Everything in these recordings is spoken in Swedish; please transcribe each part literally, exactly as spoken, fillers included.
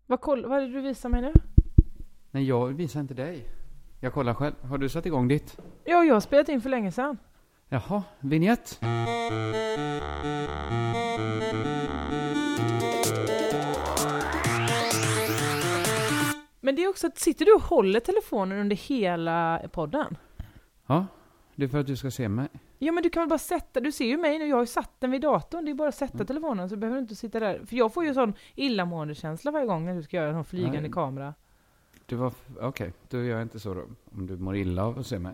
Vad, koll, vad är det du visar mig nu? Nej, jag visar inte dig. Jag kollar själv. Har du satt igång ditt? Ja, jag har spelat in för länge sedan. Jaha, vignett. Men det är också att sitter du och håller telefonen under hela podden? Ja, det är för att du ska se mig. Ja, men du kan väl bara sätta, du ser ju mig nu, jag har ju satt den vid datorn, det är bara att sätta Mm. telefonen så behöver du inte sitta där. För jag får ju sån illamående känsla varje gång när du ska göra en sån flygande Nej. kamera. Du var... Okej, okay, då gör jag inte så då. Om du mår illa av att se mig.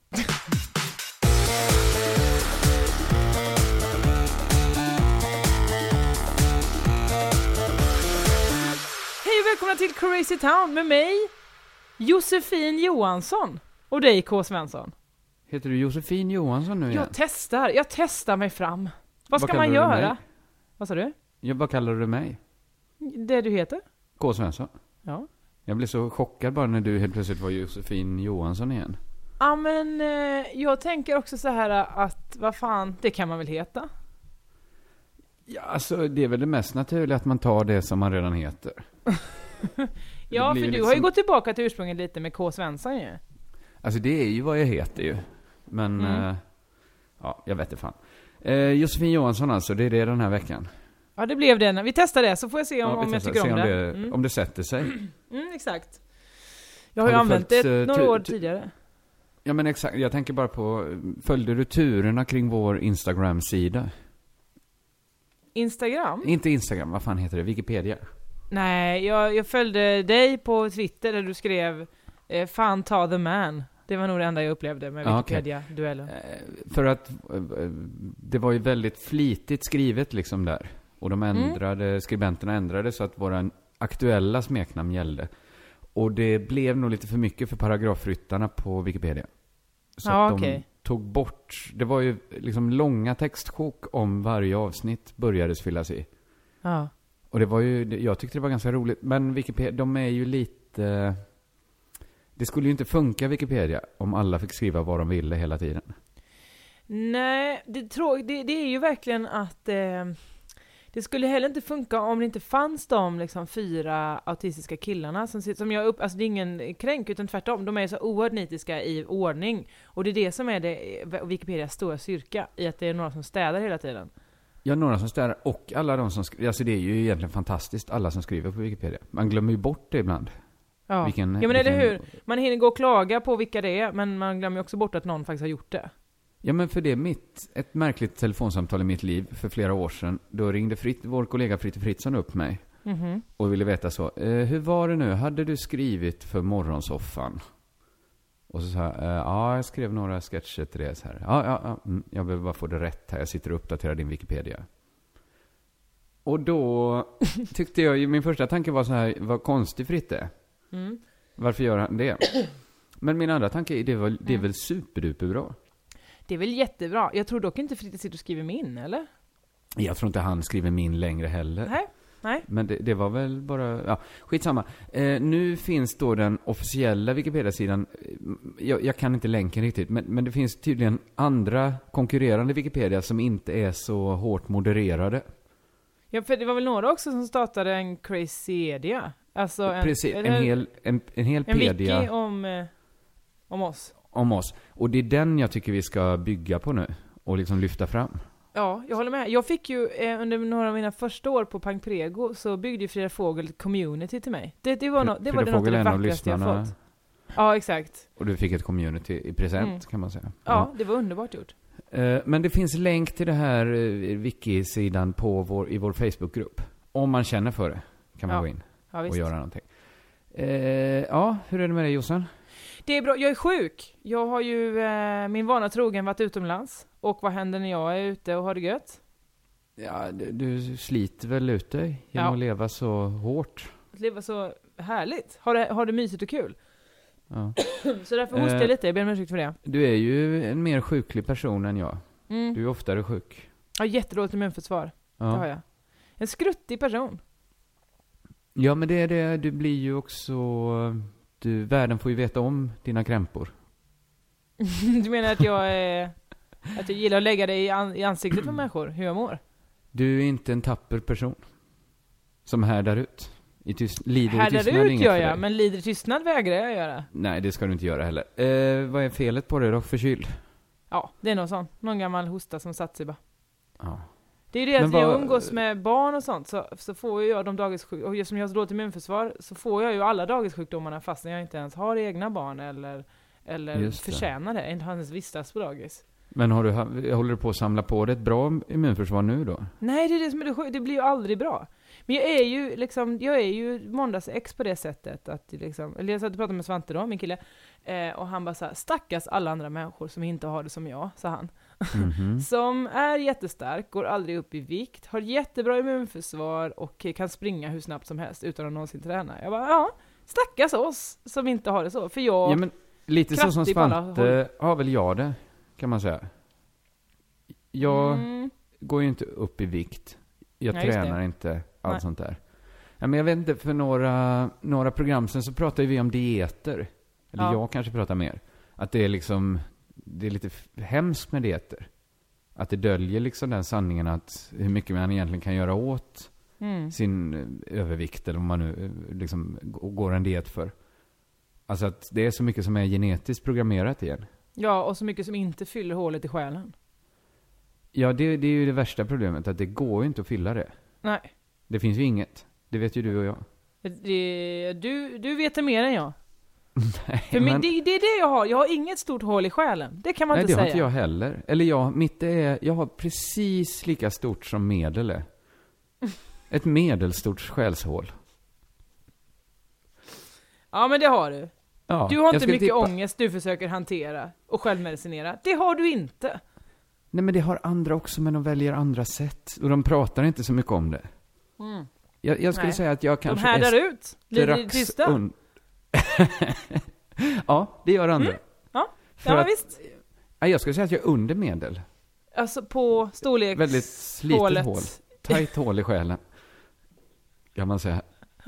Hej och välkomna till Crazy Town med mig, Josefin Johansson, och dig K. Svensson. Heter du Josefin Johansson nu igen? Jag testar, jag testar mig fram. Vad ska Vad man kallar du göra? mig? Vad sa du? Ja, vad kallar du mig? Det du heter? K. Svensson. Ja. Jag blev så chockad bara när du helt plötsligt var Josefin Johansson igen. Ja, men eh, jag tänker också så här att, vad fan, det kan man väl heta? Ja, alltså det är väl det mest naturliga att man tar det som man redan heter. Ja, för blir du liksom... har ju gått tillbaka till ursprunget lite med K. Svensson ju. Alltså det är ju vad jag heter ju. Men, Mm. eh, ja, jag vet inte fan. Eh, Josefin Johansson alltså, det är det den här veckan. Ja, det blev det. Vi testar det, så får jag se om, Ja, vi om jag testar, tycker se om om det. det. Mm. Om det sätter sig. Mm, exakt. Jag har ju Har du använt följt, det eh, några tu- år tu- tidigare. Ja men exakt, jag tänker bara på, följde du turerna kring vår Instagram-sida? Instagram? Inte Instagram, vad fan heter det? Wikipedia? Nej, jag, jag följde dig på Twitter där du skrev eh, fan ta the man. Det var nog det enda jag upplevde med Ja, okej. Wikipedia-duellen. Eh, för att eh, det var ju väldigt flitigt skrivet liksom där. Och de ändrade, mm. skribenterna ändrade så att våra aktuella smeknamn gällde. Och det blev nog lite för mycket för paragrafryttarna på Wikipedia. Så Ja, att de okej. tog bort, det var ju liksom långa textsjok om varje avsnitt började fyllas i. Ja. Och det var ju, jag tyckte det var ganska roligt. Men Wikipedia, de är ju lite... Det skulle ju inte funka Wikipedia om alla fick skriva vad de ville hela tiden. Nej, det, trå- det, det är ju verkligen att eh, det skulle heller inte funka om det inte fanns de liksom, fyra autistiska killarna som, sitter- som jag upp, alltså det är ingen kränk utan tvärtom, de är så oerhört nitiska i ordning. Och det är det som är det, Wikipedias stora styrka, i att det är några som städar hela tiden. Ja, några som städar och alla de som skriver. Alltså det är ju egentligen fantastiskt, alla som skriver på Wikipedia. Man glömmer ju bort det ibland. Ja, Vilken- ja men eller vilken- hur? Man hinner gå och klaga på vilka det är, men man glömmer ju också bort att någon faktiskt har gjort det. Ja, men för det är mitt, ett märkligt telefonsamtal i mitt liv för flera år sedan. Då ringde Fritt, vår kollega Fritte Fritzson upp mig. Mhm. Och ville veta så. Eh, hur var det nu? Hade du skrivit för morgonsoffan? Och så sa jag, eh, ja, jag skrev några sketcher till det så här. Ja, ja, ja. Mm, jag behöver bara få det rätt här. Jag sitter och uppdaterar din Wikipedia. Och då tyckte jag ju, min första tanke var så här, vad konstig Fritte är. Mm. Varför gör han det? Men min andra tanke är, det, var, det är väl superduper bra. Det är väl jättebra. Jag tror dock inte Fritte sitter och skriver min, eller? Jag tror inte han skriver min längre heller. Nej, nej. Men det, det var väl bara... Ja, skitsamma. Eh, nu finns då den officiella Wikipedia-sidan. Jag, jag kan inte länken riktigt. Men, men det finns tydligen andra konkurrerande Wikipedia som inte är så hårt modererade. Ja, för det var väl några också som startade en Crazypedia. Alltså en, Precis, eller, en hel, en, en hel en pedia wiki om, eh, om oss. om oss. Och det är den jag tycker vi ska bygga på nu. Och liksom lyfta fram. Ja, jag håller med. Jag fick ju eh, under några av mina första år på Pang Prego så byggde ju Frida Fågel ett community till mig. Det, det var, no, det, var Frida det något av Fågel det är en av vackraste jag lyssnarna. fått. Ja, exakt. Och du fick ett community i present, Mm. kan man säga. Ja, det var underbart gjort. Eh, Men det finns länk till det här eh, wiki-sidan på vår, i vår Facebookgrupp. Om man känner för det kan man Ja. gå in Ja, och visst. göra någonting. Eh, ja, hur är det med dig Jossan? Det är bra. Jag är sjuk. Jag har ju eh, min vana trogen varit utomlands. Och vad händer när jag är ute och har det gött? Ja, du, du sliter väl ut dig genom Ja. att leva så hårt. Att leva så härligt. Har det, har det mysigt och kul. Ja. Så därför hostar Eh. jag lite. Jag ber om ursäkt för det. Du är ju en mer sjuklig person än jag. Mm. Du är oftare sjuk. Jag har jättedåligt immunförsvar. Det har Ja, jag. En skruttig person. ja men det är det. Du blir ju också... Du, världen får ju veta om dina krämpor. Du menar att jag är... Att jag gillar att lägga det i, an, i ansiktet på människor, hur jag mår? Du är inte en tapper person som härdar ut I tyst, lider i Härdar tystnad är ut inget gör för jag, dig. men lider i tystnad vägrar jag göra. Nej, det ska du inte göra heller. Eh, vad är felet på det då? Förkyld? Ja, det är nog sån. Någon gammal hosta som satt sig bara. Ja. Det är det Men att jag vad- umgås med barn och sånt, så, så får ju jag de dagissjukdomarna, och just som jag har så dåligt immunförsvar, så får jag ju alla dagissjukdomarna fastän jag inte ens har egna barn eller, eller Just det. förtjänar det, inte ens vistas på dagis. Men har du, håller du på att samla på dig ett bra immunförsvar nu då? Nej, det är det som är det sjuka. Det blir ju aldrig bra. Men jag är ju liksom, jag är ju måndagsex på det sättet att det liksom, eller jag satt och pratade med Svante då, min kille, eh, och han bara så här: stackars alla andra människor som inte har det som jag, sa han. Mhm. Som är jättestark, går aldrig upp i vikt, har jättebra immunförsvar och kan springa hur snabbt som helst utan att någonsin träna. Jag bara, ja, stackars oss som inte har det så. För jag, Ja, men lite så som kraftig på alla Svante har väl jag det, kan man säga. Jag mm, går ju inte upp i vikt. Jag Nej, just tränar det. inte, allt Nej. sånt där. Ja, men jag vet inte, för några, några program sen så pratade vi om dieter. Eller Ja. jag kanske pratar mer. Att det är liksom, det är lite f- hemskt med dieter. Att det döljer liksom den sanningen att hur mycket man egentligen kan göra åt mm. sin eh, övervikt eller vad man nu eh, liksom g- går en diet för. Alltså att det är så mycket som är genetiskt programmerat igen. Ja, och så mycket som inte fyller hålet i själen. Ja, det, det är ju det värsta problemet, att det går ju inte att fylla det. Nej. Det finns ju inget. Det vet ju du och jag. Det, du, du vet det mer än jag. För men- min, det, det är det jag har. Jag har inget stort hål i själen. Det kan man Nej, inte det säga. har inte jag heller. Eller jag, mitt är, jag har precis lika stort som medel är. Ett medelstort själshål. Ja, men det har du. Ja, Du har jag inte skulle mycket tippa- ångest du försöker hantera och självmedicinera. Det har du inte. Nej, men det har andra också, men de väljer andra sätt. Och de pratar inte så mycket om det. Mm. Jag, jag skulle Nej. säga att jag De kanske härdar ut. Blir det strax tysta? un- Ja, det gör andra. Mm. Ja, För ja att, visst. nej, jag skulle säga att jag är under medel. Alltså på storleks... Väldigt slitet hålet. hål. Tajt hål i själen. Kan man säga.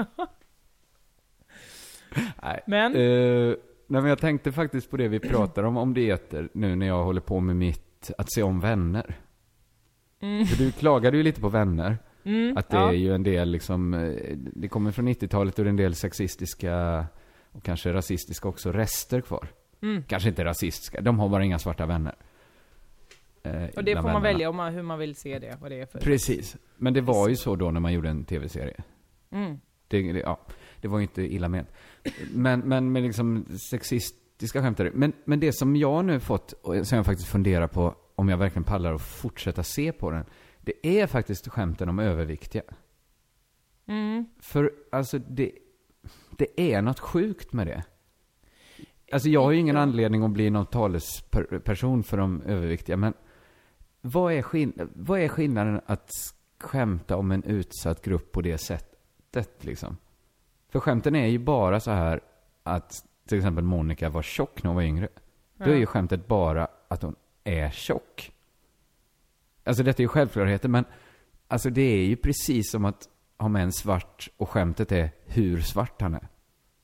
Nej. Men? Eh, nej, men jag tänkte faktiskt på det vi pratar om, om dieter, nu när jag håller på med mitt, att se om vänner. Mm. För du klagade ju lite på vänner. Mm, Att det ja. är ju en del liksom, eh, det kommer från nittiotalet och det är en del sexistiska och kanske rasistiska också rester kvar. Mm. Kanske inte rasistiska, de har bara inga svarta vänner. Eh, Och det får bland man vännerna. välja om man, hur man vill se det. Vad det är för. Precis. Men det var ju så då när man gjorde en tv-serie. Mm. Det, det, ja, det var ju inte illa ment. Men, men med liksom sexistiska skämt är det. Men, men det som jag nu fått, och som jag faktiskt funderar på om jag verkligen pallar att fortsätta se på den, det är faktiskt skämten om överviktiga. Mm. För alltså det, det är något sjukt med det. Alltså jag har ju ingen Ja. anledning att bli någon talesperson för de överviktiga, men vad är, skill- vad är skillnaden att skämta om en utsatt grupp på det sättet liksom? För skämten är ju bara så här att till exempel Monica var tjock när hon var yngre. Då är ju skämtet bara att hon är tjock. Alltså detta är ju självklarheter, men alltså det är ju precis som att ha med en svart och skämtet är hur svart han är.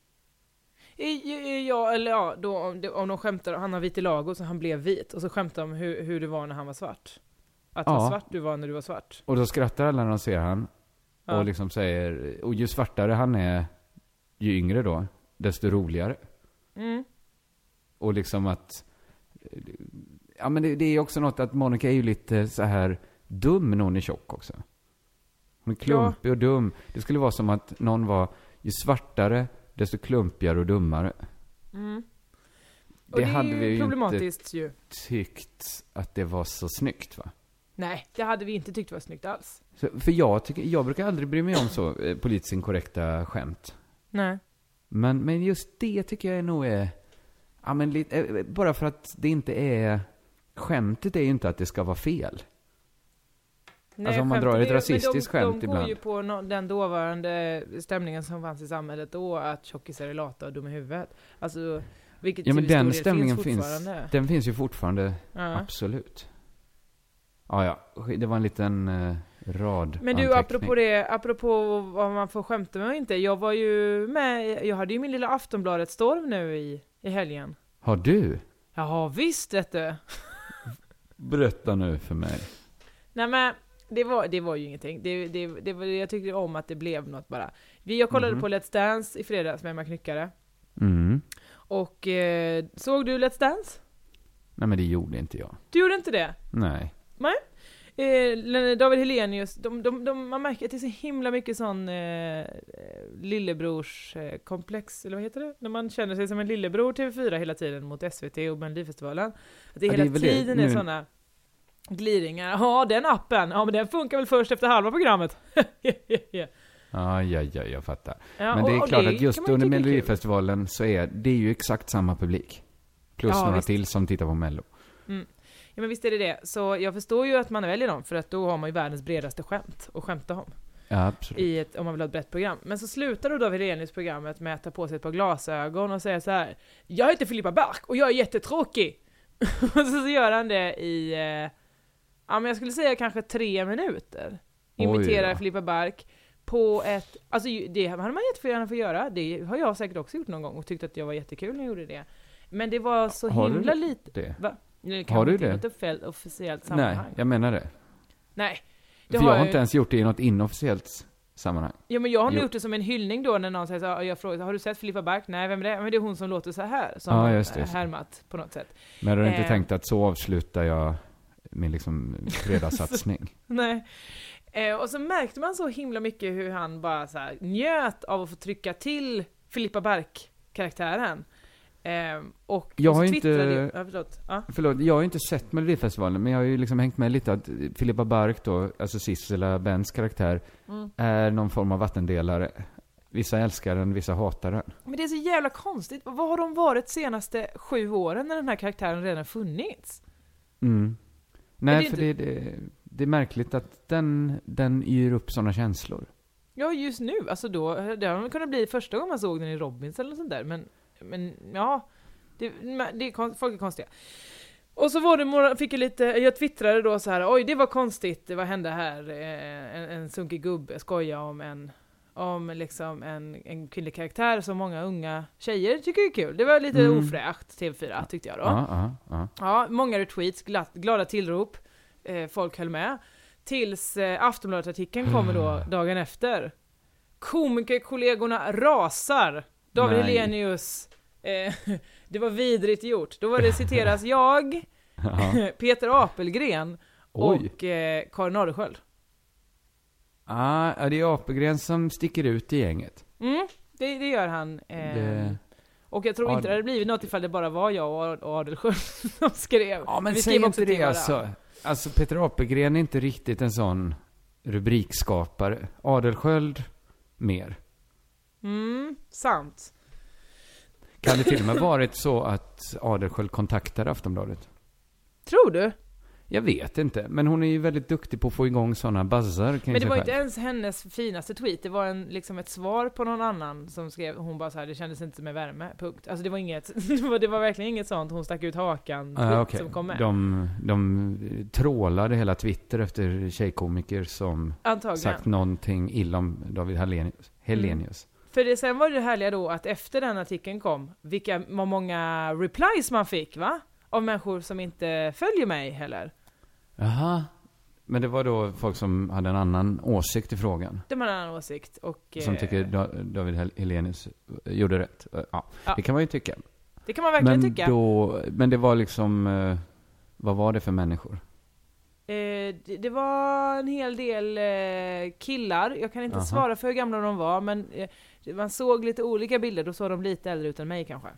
I- Ja, eller ja, då, om, det, om de skämtar, han har vitiligo så han blev vit. Och så skämtar de hur, hur det var när han var svart. Att Ja. vad svart du var när du var svart. Och då skrattar alla när de ser han. Ja. Och liksom säger, och ju svartare han är, ju yngre då, desto roligare. Mm. Och liksom att, ja men det, det är också något att Monica är ju lite så här dum när hon är tjock också. Hon är klumpig och dum. Det skulle vara som att någon var, ju svartare, desto klumpigare och dummare. Mm. Och Det det, hade är vi ju ju problematiskt ju. Tyckt att det var så snyggt, va? Nej, det hade vi inte tyckt var snyggt alls. Så, för jag, tycker, jag brukar aldrig bry mig om så eh, politiskt inkorrekta skämt. Nej. Men, men just det tycker jag är nog är, ja, men lite, eh, bara för att det inte är, skämtet är ju inte att det ska vara fel. Nej, Alltså, om man skämt- drar ett det- rasistiskt men de, skämt de ibland. går ju på no, den dåvarande stämningen som fanns i samhället då, att tjockisar är lata och dumma i huvudet. Alltså, vilket Ja, men till den stor del stämningen finns finns, fortfarande. den finns ju fortfarande, Ja. absolut. Ja, ja, det var en liten eh, rad Men du, anteckning. apropå det, apropå vad man får skämta med och inte. Jag var ju med, jag hade ju min lilla Aftonbladet-storm nu i, i helgen. Har du? Jaha, visst vet du. Berätta nu för mig. Nej men, det var, det var ju ingenting. Det, det, det var, jag tyckte om att det blev något bara. Vi, jag kollade Mhm. på Let's Dance i fredags med Emma Knyckare. Mm. Och eh, såg du Let's Dance? Nej, men det gjorde inte jag. Du gjorde inte det? Nej. Nej. Eh, David Hellenius, de, de, de, man märker att det är så himla mycket sån eh, lillebrors eh, komplex, eller vad heter det? När man känner sig som en lillebror T V fyra hela tiden mot S V T och Melodifestivalen. Att det Ja, hela det är väl tiden det. är Nu- såna glidningar. Ja, den appen, ja men den funkar väl först efter halva programmet. Ja, ja, ja, jag fattar. Ja, Men det är och- och klart det att just kan man ju under tycka är kul. Melodifestivalen så är det är ju exakt samma publik. Plus Ja, några visst. till som tittar på Mello. Ja men visst är det det. Så jag förstår ju att man väljer dem, för att då har man ju världens bredaste skämt och skämta om. Ja, absolut. I ett, om man vill ha ett brett program. Men så slutar då David Hellenius programmet med att ta på sig ett par glasögon och säga så här: jag heter Filippa Bark och jag är jättetråkig. Och så, så gör han det i, eh, ja men jag skulle säga kanske tre minuter. Imiterar Oj då. Filippa Bark på ett, alltså ju- det hade man jättegärna få göra. Det har jag säkert också gjort någon gång och tyckte att jag var jättekul när jag gjorde det. Men det var så Har du himla lite. det? Va? Nu Har du inte det? i ett offe- officiellt Nej, sammanhang. jag menar det. Nej. För Det jag har har jag inte ju. ens gjort det i något inofficiellt sammanhang. Ja men jag har nog Jo. gjort det som en hyllning då när någon säger så här, jag frågar, har du sett Filippa Bark? Nej, vem är det? Men det är hon som låter så här. Som Ja, har just det, just det. härmat på något sätt. Men du har inte Eh. tänkt att så avslutar jag min liksom fredagssatsning? Nej. Eh, och så märkte man så himla mycket hur han bara så här njöt av att få trycka till Filippa Bark-karaktären. Eh, och, Jag och så har inte- twittrade ju- Ja, förlåt. Ja. Förlåt, jag har ju inte sett Melodifestivalen, men jag har ju liksom hängt med lite att Filippa Bark då, alltså Sissela Bens karaktär, Mm. är någon form av vattendelare. Vissa älskar den, vissa hatar den. Men det är så jävla konstigt. Vad har de varit senaste sju åren när den här karaktären redan funnits? Mm. det Nej, är för det, det, det är märkligt att den, den yr upp sådana känslor. Ja, just nu. Alltså då, det har kunnat bli första gången man såg den i Robins eller något sånt där. Men, men ja, det, det är konst, folk är konstiga. Och så var det, mor- fick jag lite, jag twittrade då så här: oj, det var konstigt, vad hände här? Eh, En, en sunkig gubbe skojar om en, om liksom en, en kvinnlig karaktär som många unga tjejer tycker är kul. Det var lite Mm. ofräscht, T V fyra, tyckte jag då. Ja, ja, ja. Ja, många retweets, glatt, glada tillrop, eh, folk höll med. Tills eh, Aftonbladet-artikeln kommer då dagen efter. Komikerkollegorna rasar. David Nej. Hellenius. Eh, det var vidrigt gjort. Då var det citeras jag, ja. Peter Apelgren Oj. och eh, Karin Adelsköld. Ah, ja, det är Apelgren som sticker ut i gänget. Mm, det, det gör han. Eh, Det... Och jag tror Ja, inte det hade blivit något ifall det bara var jag och Ad- och Adelsköld som skrev. Ja, men Vi säg skrev inte också till det varandra. alltså. Alltså Peter Apelgren är inte riktigt en sån rubrikskapare. Adelsköld, mer. Mm, sant. Kan det till och med varit så att Adelsköld kontaktade Aftonbladet? Tror du? Jag vet inte, men hon är ju väldigt duktig på att få igång såna buzzar kring Men det sig var själv. inte ens hennes finaste tweet. Det var en, liksom ett svar på någon annan som skrev, hon bara så här: det kändes inte med värme, punkt. Alltså det var inget, det var, det var verkligen inget sånt, hon stack ut hakan tweet Ah, okej. som kom med. De, de trålade hela Twitter efter tjejkomiker som Antagligen. sagt någonting illa om David Hellenius. Hellenius. För det, sen var det härliga då att efter den artikeln kom, vilka vad många replies man fick, va? Av människor som inte följer mig heller. Jaha. Men det var då folk som hade en annan åsikt i frågan. De har en annan åsikt. Och, Som eh, tycker Da- David Hel- Hellenius gjorde rätt. Ja, Ja. det kan man ju tycka. det kan man verkligen Men, tycka. då, men det var liksom, eh, vad var det för människor? Eh, det, det var en hel del eh, killar. Jag kan inte Aha. svara för hur gamla de var, men eh, man såg lite olika bilder. Då såg de lite äldre ut än mig kanske.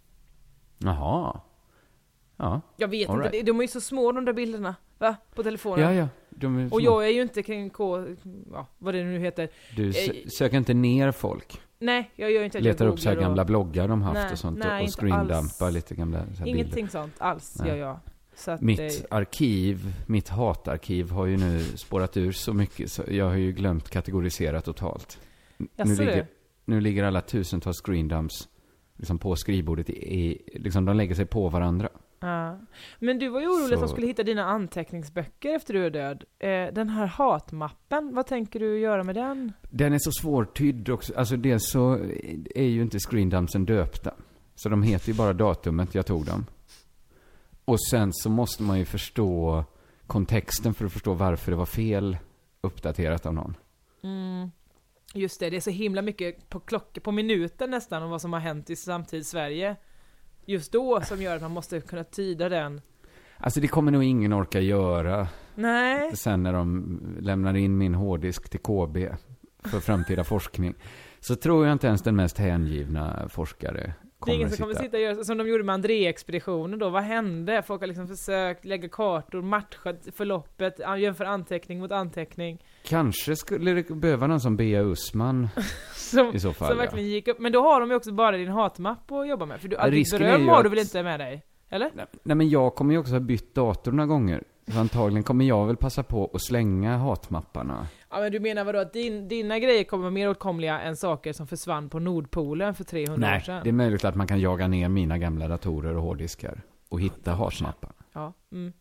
Jaha. Ja, Jag vet All inte, right. de är ju så små de där bilderna, va? På telefonen. ja, ja. De är Och små. jag är ju inte kring K, ja, vad det nu heter. Du Eh, sö- söker inte ner folk. Nej, jag gör ju inte att Letar jag upp så här googlar och- gamla bloggar de haft Nej, och sånt. nej, och inte screendumpar alls. lite gamla så här Ingenting bilder. sånt alls Nej. gör jag. Så att, Mitt eh, arkiv, mitt hatarkiv har ju nu spårat ur så mycket så jag har ju glömt kategorisera totalt. N- Jaså nu, du? ligger, nu ligger alla tusentals screendumps liksom på skrivbordet i, i, liksom de lägger sig på varandra. ja. Men du var ju orolig Så- att de skulle hitta dina anteckningsböcker efter du är död. Eh, den här hatmappen, vad tänker du göra med den? Den är så svårtydd också. Alltså dels så är ju inte screendumpsen döpta. Så de heter ju bara datumet jag tog dem. Och sen så måste man ju förstå kontexten för att förstå varför det var fel uppdaterat av någon. Mm. Just det, det är så himla mycket på klockor, på minuten nästan om vad som har hänt i samtids Sverige. Just då som gör att man måste kunna tyda den. Alltså det kommer nog ingen orka göra. Nej. Sen när de lämnar in min hårddisk till K B för framtida forskning. Så tror jag inte ens den mest hängivna forskare det är ingen som kommer sitta och göra som de gjorde med André-expeditionen då. Vad hände? Folk har liksom försökt lägga kartor, matcha förloppet, jämföra anteckning mot anteckning. Kanske skulle det behöva någon som Bea Usman som, i så fall. Som verkligen gick upp. Men då har de ju också bara din hatmapp att jobba med. För du, ja, allt beröm har du väl inte med dig? Eller? Nej, nej, men jag kommer ju också ha bytt dator några gånger. Så antagligen kommer jag väl passa på att slänga hatmapparna. Ja, men du menar vadå? Att din, dina grejer kommer vara mer åtkomliga än saker som försvann på Nordpolen för trehundra Nej, år sedan? Nej, det är möjligt att man kan jaga ner mina gamla datorer och hårddiskar och hitta hatmappar. Ja, mm.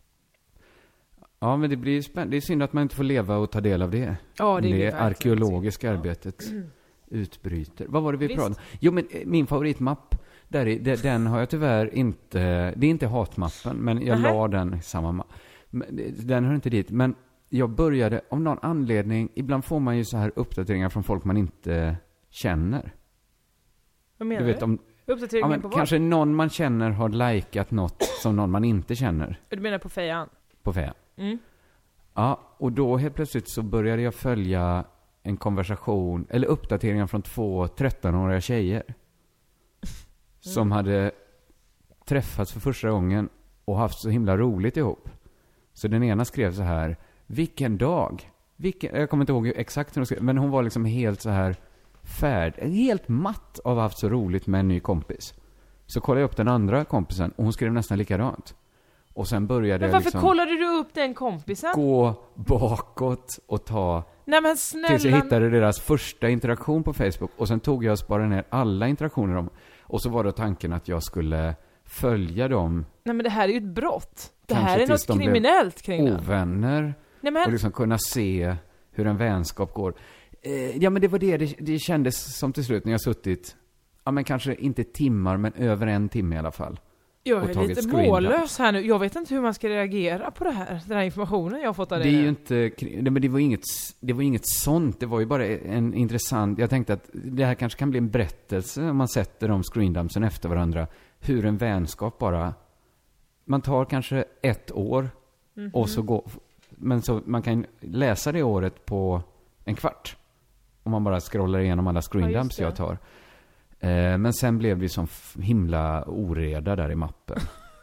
Ja, men det blir spännande. Det är synd att man inte får leva och ta del av det. Ja, det är det det arkeologiska ja. arbetet mm. utbryter. Vad var det vi Visst. pratade om? Jo, men min favoritmapp, där är, den har jag tyvärr inte... Det är inte hatmappen, men jag Aha. la den i samma mapp. Den hör inte dit, men jag började, om någon anledning, ibland får man ju så här uppdateringar från folk man inte känner. Vad menar du? Vet, du? Om, uppdateringar ja, men på kanske vad? någon man känner har likat något som någon man inte känner. Du menar på fejan? På fejan. Mm. Ja, och då helt plötsligt så började jag följa en konversation, eller uppdateringar från två trettonåriga tjejer. Mm. Som hade träffats för första gången och haft så himla roligt ihop. Så den ena skrev så här: vilken dag? Vilken, jag kommer inte ihåg exakt hur hon skrev, men hon var liksom helt så här färd, helt matt av att ha haft så roligt med en ny kompis. Så kollade jag upp den andra kompisen och hon skrev nästan likadant. Och sen började men varför jag liksom kollade du upp den kompisen? gå bakåt och ta... Nej men snälla... Tills jag hittade deras första interaktion på Facebook. Och sen tog jag och sparade ner alla interaktioner om. Och så var det tanken att jag skulle följa dem. Nej men det här är ju ett brott. Det Kanske här är något de kriminellt kring det. Ovänner. Nej, men... Och liksom kunna se hur en vänskap går. Eh, ja men det var det, det det kändes som till slut när jag suttit... Ja men kanske inte timmar men över en timme i alla fall. Jag är lite mållös här nu. Jag vet inte hur man ska reagera på det här. Den här informationen jag har fått av det. Det är ju inte... Det, men det var inget, det var inget sånt. Det var ju bara en intressant... Jag tänkte att det här kanske kan bli en berättelse om man sätter de screendumpsen efter varandra. Hur en vänskap bara... Man tar kanske ett år mm-hmm. och så går... Men så man kan läsa det året på en kvart. Om man bara scrollar igenom alla screendumps ja, jag tar. Eh, men sen blev det som himla oreda där i mappen.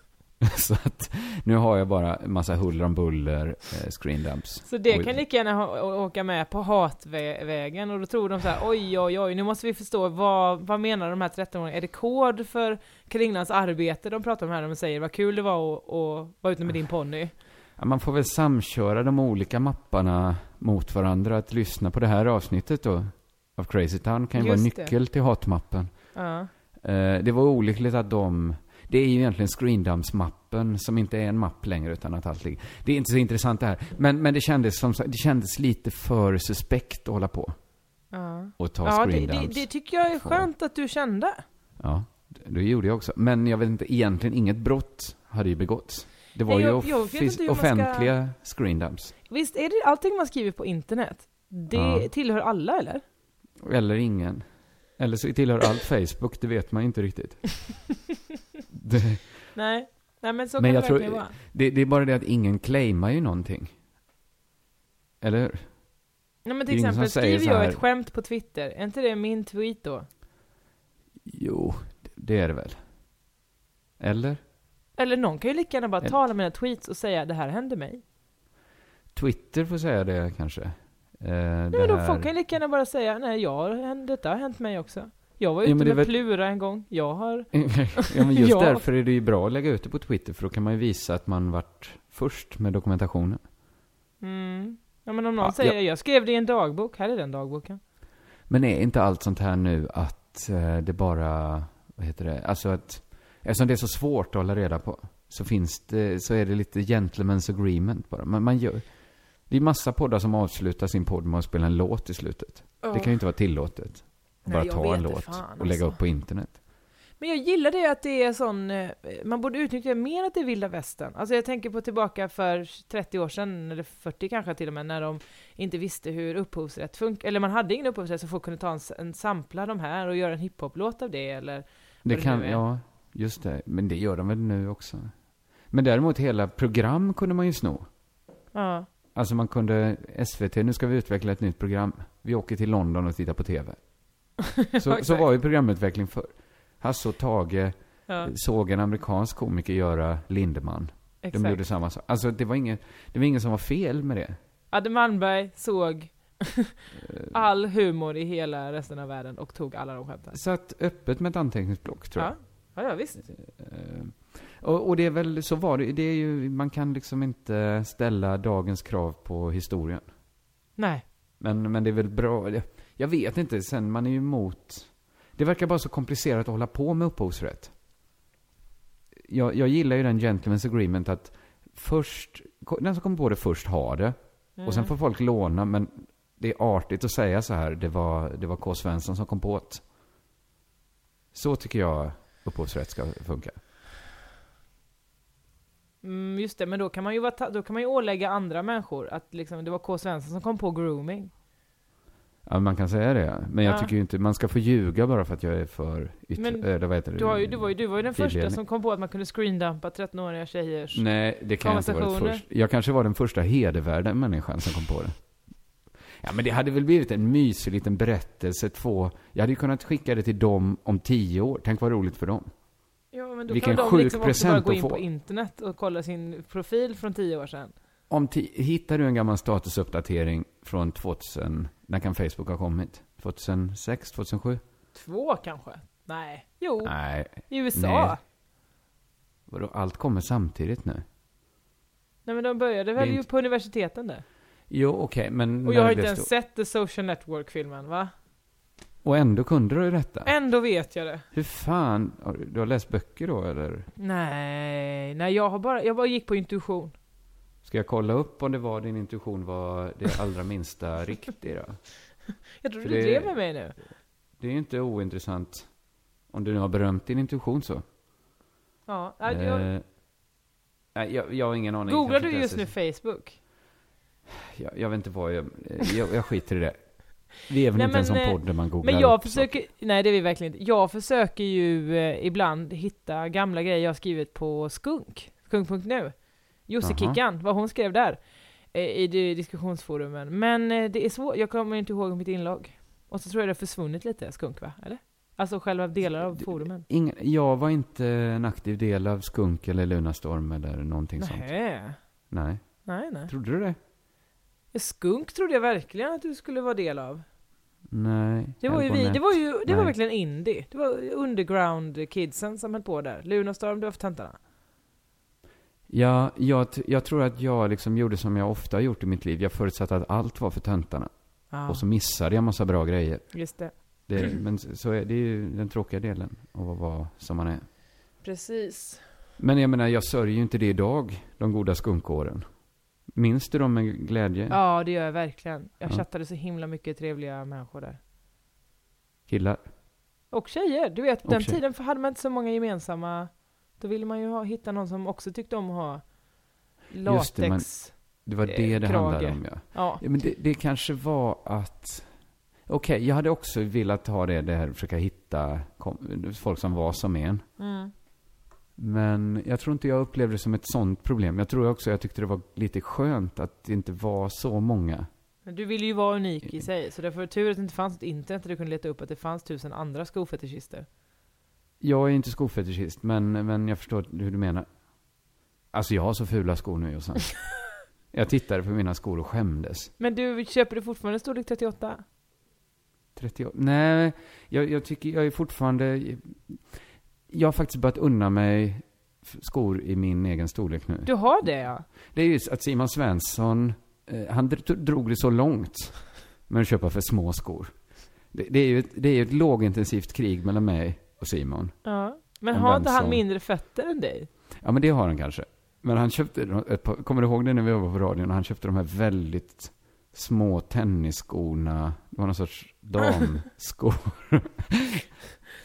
Så att nu har jag bara en massa huller om buller eh, screendumps. Så det kan lika gärna ha, åka med på hatvägen och då tror de så här: oj oj oj, nu måste vi förstå vad, vad menar de här tretton-åringarna? Är det kod för Kringlands arbete de pratar om här? De säger vad kul det var att, att vara ute med din ponny. Ja, man får väl samköra de olika mapparna mot varandra. Att lyssna på det här avsnittet då av Crazy Town kan ju Just vara nyckel det. Till hatmappen. Uh. Eh, det var olyckligt att de... Det är ju egentligen screendumps-mappen som inte är en mapp längre utan att allt ligger. Det är inte så intressant det här. Men, men det, kändes som, det kändes lite för suspekt att hålla på. Uh. Och ta ja, screendumps. Det, det, det tycker jag är skönt att du kände. Ja, det gjorde jag också. Men jag vet inte, egentligen inget brott hade ju begåtts. Det var Nej, ju jag, jag off- offentliga ska... screendumps. Visst, är det allting man skriver på internet? Det ja. Tillhör alla, eller? Eller ingen. Eller så tillhör allt Facebook, det vet man inte riktigt. det... Nej. Nej, men så men kan jag det tror, verkligen vara. Det, det är bara det att ingen claimar ju någonting. Eller hur? Nej, men till exempel skriver jag ett skämt på Twitter. Är inte det min tweet då? Jo, det är det väl. Eller? Eller någon kan ju lika gärna bara Eller... tala mina tweets och säga det här hände mig. Twitter får säga det kanske. Eh, nej, det men då här... folk kan lika gärna bara säga nej, jag, detta har hänt mig också. Jag var ute ja, med väl... Plura en gång. Jag har... ja, men just ja. därför är det ju bra att lägga ut det på Twitter. För då kan man ju visa att man varit först med dokumentationen. Mm. Ja, men om någon ja, säger ja. jag skrev det i en dagbok. Här är den dagboken. Men är inte allt sånt här nu att eh, det bara... Vad heter det? Alltså att... Eftersom det är så svårt att hålla reda på. Så finns det... Så är det lite gentleman's agreement bara. Man, man gör... Det är massa poddar som avslutar sin podd med att spela en låt i slutet. Oh. Det kan ju inte vara tillåtet. Bara Nej, ta en låt fan, och lägga alltså. upp på internet. Men jag gillar det att det är sån, eh, man borde utnyttja mer att det är vilda västern. Alltså jag tänker på tillbaka för trettio år sedan, eller fyrtio kanske till och med, när de inte visste hur upphovsrätt funkar. Eller man hade ingen upphovsrätt, så folk kunde ta en, en sampla de här och göra en hiphop-låt av det. Eller Det vad kan, nu är. ja, just det. Men det gör de väl nu också. Men däremot hela program kunde man ju sno. Ja. Alltså man kunde, S V T, nu ska vi utveckla ett nytt program. Vi åker till London och tittar på tv. Så, så var ju programutveckling för. Hasse och Tage Ja. såg en amerikansk komiker göra Lindemann. Exakt. De gjorde samma sak. Alltså det var ingen, det var ingen som var fel med det. Adde Malmberg såg all humor i hela resten av världen och tog alla de skämten. Satt öppet med ett anteckningsblock, tror jag. Ja, ja, ja visst. Eh, Och, och det är väl, så var det, det är ju, man kan liksom inte ställa dagens krav på historien. Nej. Men, men det är väl bra, jag, jag vet inte, sen man är ju emot, det verkar bara så komplicerat att hålla på med upphovsrätt. Jag, jag gillar ju den gentleman's agreement att först, den som kommer på det först har det. Mm. Och sen får folk låna, men det är artigt att säga så här, det var, det var K. Svensson som kom på det. Så tycker jag upphovsrätt ska funka. Mm, just det, men då kan man ju vara ta- då kan man ju ålägga andra människor att liksom, det var K. Svensson som kom på grooming. Ja, man kan säga det. Men jag Ja. tycker ju inte, man ska få ljuga bara för att jag är för yttre, Men äh, vad heter det? Du, har ju, du, var ju, du var ju den första Tilldelning. som kom på att man kunde screendumpa tretton-åriga tjejers... Nej, det kan jag inte vara konversationer. först. Jag kanske var den första hedervärda människan som kom på det. Ja, men det hade väl blivit en mysig liten berättelse, två. Jag hade ju kunnat skicka det till dem om tio år. Tänk vad roligt för dem. Ja, men då Vilken kan de sjuk liksom också present bara gå att in få. på internet och kolla sin profil från tio år sedan. Om ti- hittar du en gammal statusuppdatering från tvåtusen, när kan Facebook ha kommit? tjugohundrasex, tjugohundrasju? Två kanske? Nej. Jo, Nej. i U S A. Nej. Nej, Vadå, allt kommer samtidigt nu? men de började väl Det är ju inte- på universiteten där. Jo, okej, men... Och när jag har det inte blev ens stort- sett The Social Network-filmen, va? Och ändå kunde du detta? Ändå vet jag det. Hur fan? Har du- Du har läst böcker då, eller? Nej, nej jag har bara, jag bara gick på intuition. Ska jag kolla upp om det var din intuition var det allra minsta riktiga? Jag tror För du det- drev med mig nu. Det är ju inte ointressant om du nu har berömt din intuition så. Ja, nej, jag, Eh, nej, jag, jag har ingen aning. googlar Kanske du inte just nu ens- Facebook? Jag, jag vet inte vad jag, jag... Jag skiter i det. Vi är väl Nej, inte en sån men, eh, podd där man googlar Men jag upp försöker, saker. nej det är vi verkligen inte. Jag försöker ju eh, ibland hitta gamla grejer jag har skrivit på Skunk, skunk punkt nu. Josse Jaha. Kickan, vad hon skrev där eh, i de diskussionsforumen. Men eh, det är svårt, jag kommer inte ihåg mitt inlogg. Och så tror jag det har försvunnit lite, Skunk va? Eller? Alltså själva delar av forumen. Ingen, jag var inte en aktiv del av Skunk eller Lunarstorm eller någonting sånt. Nej. Nej. Nej, nej. Trodde du det? Ja, Skunk trodde jag verkligen att du skulle vara del av. Nej. Det var ju vi, Elbonet. det var ju, det var Nej. verkligen indie. Det var underground kidsen som höll på där. Lunarstorm, det var för tantarna. Ja, jag, t- jag tror att jag liksom gjorde som jag ofta har gjort i mitt liv. Jag förutsatte att allt var för töntarna. Ja, Och så missade jag massa bra grejer. just det. Det, men så är det är ju den tråkiga delen av att vara som man är. Precis. Men jag menar, jag sörjer ju inte det idag, de goda skunkåren. Minns du dem med glädje? Ja, det gör jag verkligen. Jag Ja. chattade så himla mycket trevliga människor där. Killar? Och tjejer, du vet, Och den tjejer. tiden hade man inte så många gemensamma. Då ville man ju ha, hitta någon som också tyckte om att ha Just det, latex. Det var Eh, det det krage. handlade om, ja. Ja. Ja, men det, det kanske var att... Okej, jag hade också velat ha det, det här, försöka hitta kom, folk som var som en. Mm. Men jag tror inte jag upplevde det som ett sånt problem. Jag tror också jag tyckte det var lite skönt att det inte var så många. Men du ville ju vara unik i sig, så därför var det tur att det inte fanns ett internet där du kunde leta upp att det fanns tusen andra skofetischister. Jag är inte skofetischist, men, men jag förstår hur du menar. Alltså jag har så fula skor nu, Jossan. Jag tittade på mina skor och skämdes. Men du, köper du fortfarande storlek trettioåtta? trettio Nej, jag, jag tycker jag är fortfarande... Jag har faktiskt börjat unna mig f- skor i min egen storlek nu. Du har det, ja. Det är ju att Simon Svensson, eh, han dr- drog det så långt med att köpa för små skor. Det, det är ju ett, det är ju ett lågintensivt krig mellan mig och Simon. ja. Men Om har vem inte han som- mindre fötter än dig? Ja, men det har han kanske. Men han köpte ett par, kommer du ihåg det när vi var på radion? Han köpte de här väldigt små tennisskorna. Det var någon sorts damskor.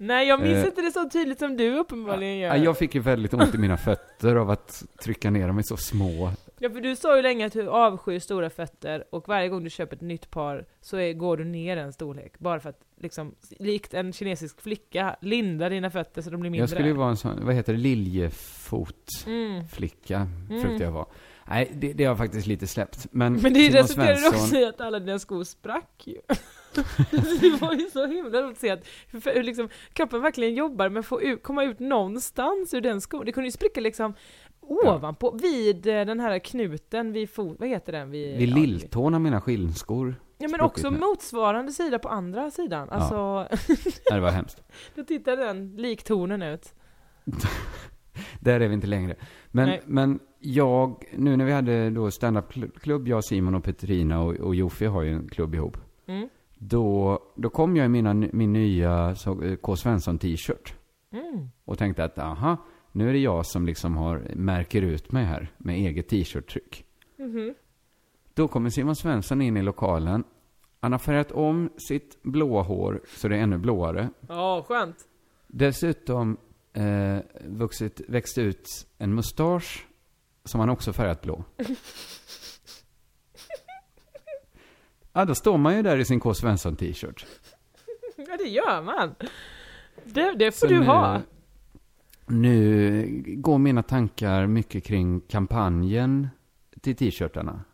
Nej, jag minns Eh, inte det så tydligt som du uppenbarligen gör. Ja, jag fick ju väldigt ont i mina fötter av att trycka ner dem i så små. Ja, för du sa ju länge att du avskyr stora fötter, och varje gång du köper ett nytt par så är, går du ner en storlek. Bara för att, liksom, likt en kinesisk flicka, linda dina fötter så de blir mindre. Jag skulle ju vara en sån, vad heter det, liljefotflicka, Mm. försökte Mm. jag vara. Nej, det, det har faktiskt lite släppt. Men, Men det Simon resulterade Svensson- också i att alla dina skor sprack ju. Det var ju så himla roligt att se att hur, hur liksom, kroppen verkligen jobbar med att få ut, komma ut någonstans ur den skon. Det kunde ju spricka liksom ovanpå, vid eh, den här knuten vid fot, vad heter den? Vid, Vid ja, lilltån av mina skinnskor. Ja, men spruckit också med. motsvarande sida på andra sidan. Alltså, Nej, det var hemskt. då tittar den liktonen ut. Där är vi inte längre. Men, Nej. men jag, nu när vi hade då stand-up-klubb, jag, Simon och Petrina och, och Joffe har ju en klubb ihop. Mm. Då, då kom jag i mina, min nya så, eh, K. Svensson-t-shirt. Mm. Och tänkte att, aha, nu är det jag som liksom har, märker ut mig här med eget t-shirt-tryck. Mhm. Då kommer Simon Svensson in i lokalen. Han har färgat om sitt blåa hår så det är ännu blåare. Ja, skönt. Dessutom eh, vuxit, växt ut en mustasch som han också färgat blå. Ja, då står man ju där i sin K. Svensson t-shirt. Ja, det gör man. Det, det får Så du nu, ha. Nu går mina tankar mycket kring kampanjen till t-shirtarna.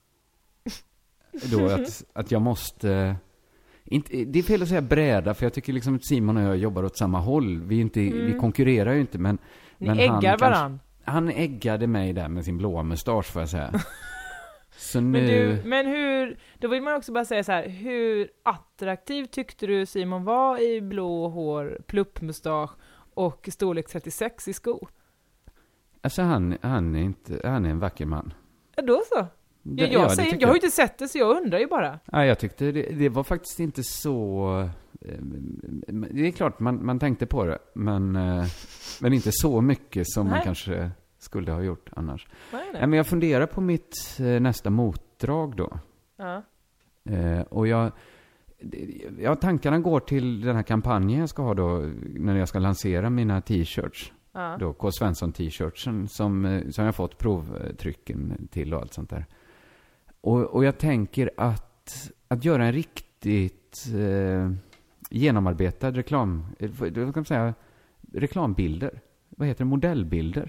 Då att, att jag måste... Inte, det är fel att säga bräda, för jag tycker liksom att Simon och jag jobbar åt samma håll. Vi, är inte, Mm. vi konkurrerar ju inte, men... Ni men äggar han kanske- varann. Han äggade mig där med sin blåa mustasch, får jag säga. Så nu... Men, du, men hur, då vill man också bara säga så här, hur attraktiv tyckte du Simon var i blå hår, pluppmustasch och storlek trettiosex i sko? Alltså han, han, är inte, han är en vacker man. Ja, då så. Det- Jag, jag, ja, det säger, tycker jag har ju inte sett det, så jag undrar ju bara. Ja, jag tyckte det, det var faktiskt inte så... eh, Det är klart, man, man tänkte på det. Men, eh, men inte så mycket som man Nej. kanske skulle ha gjort annars. Nej, Nej, nej. men jag funderar på mitt eh, nästa motdrag då. Ja. Eh, och jag... det- Ja, tankarna går till den här kampanjen jag ska ha då när jag ska lansera mina t-shirts. Ja. Då K. Svensson t-shirtsen som, eh, som jag fått provtrycken till och allt sånt där. Och, och jag tänker att, att göra en riktigt eh, genomarbetad reklam, eh, vad kan man säga, reklambilder. Vad heter det? Modellbilder.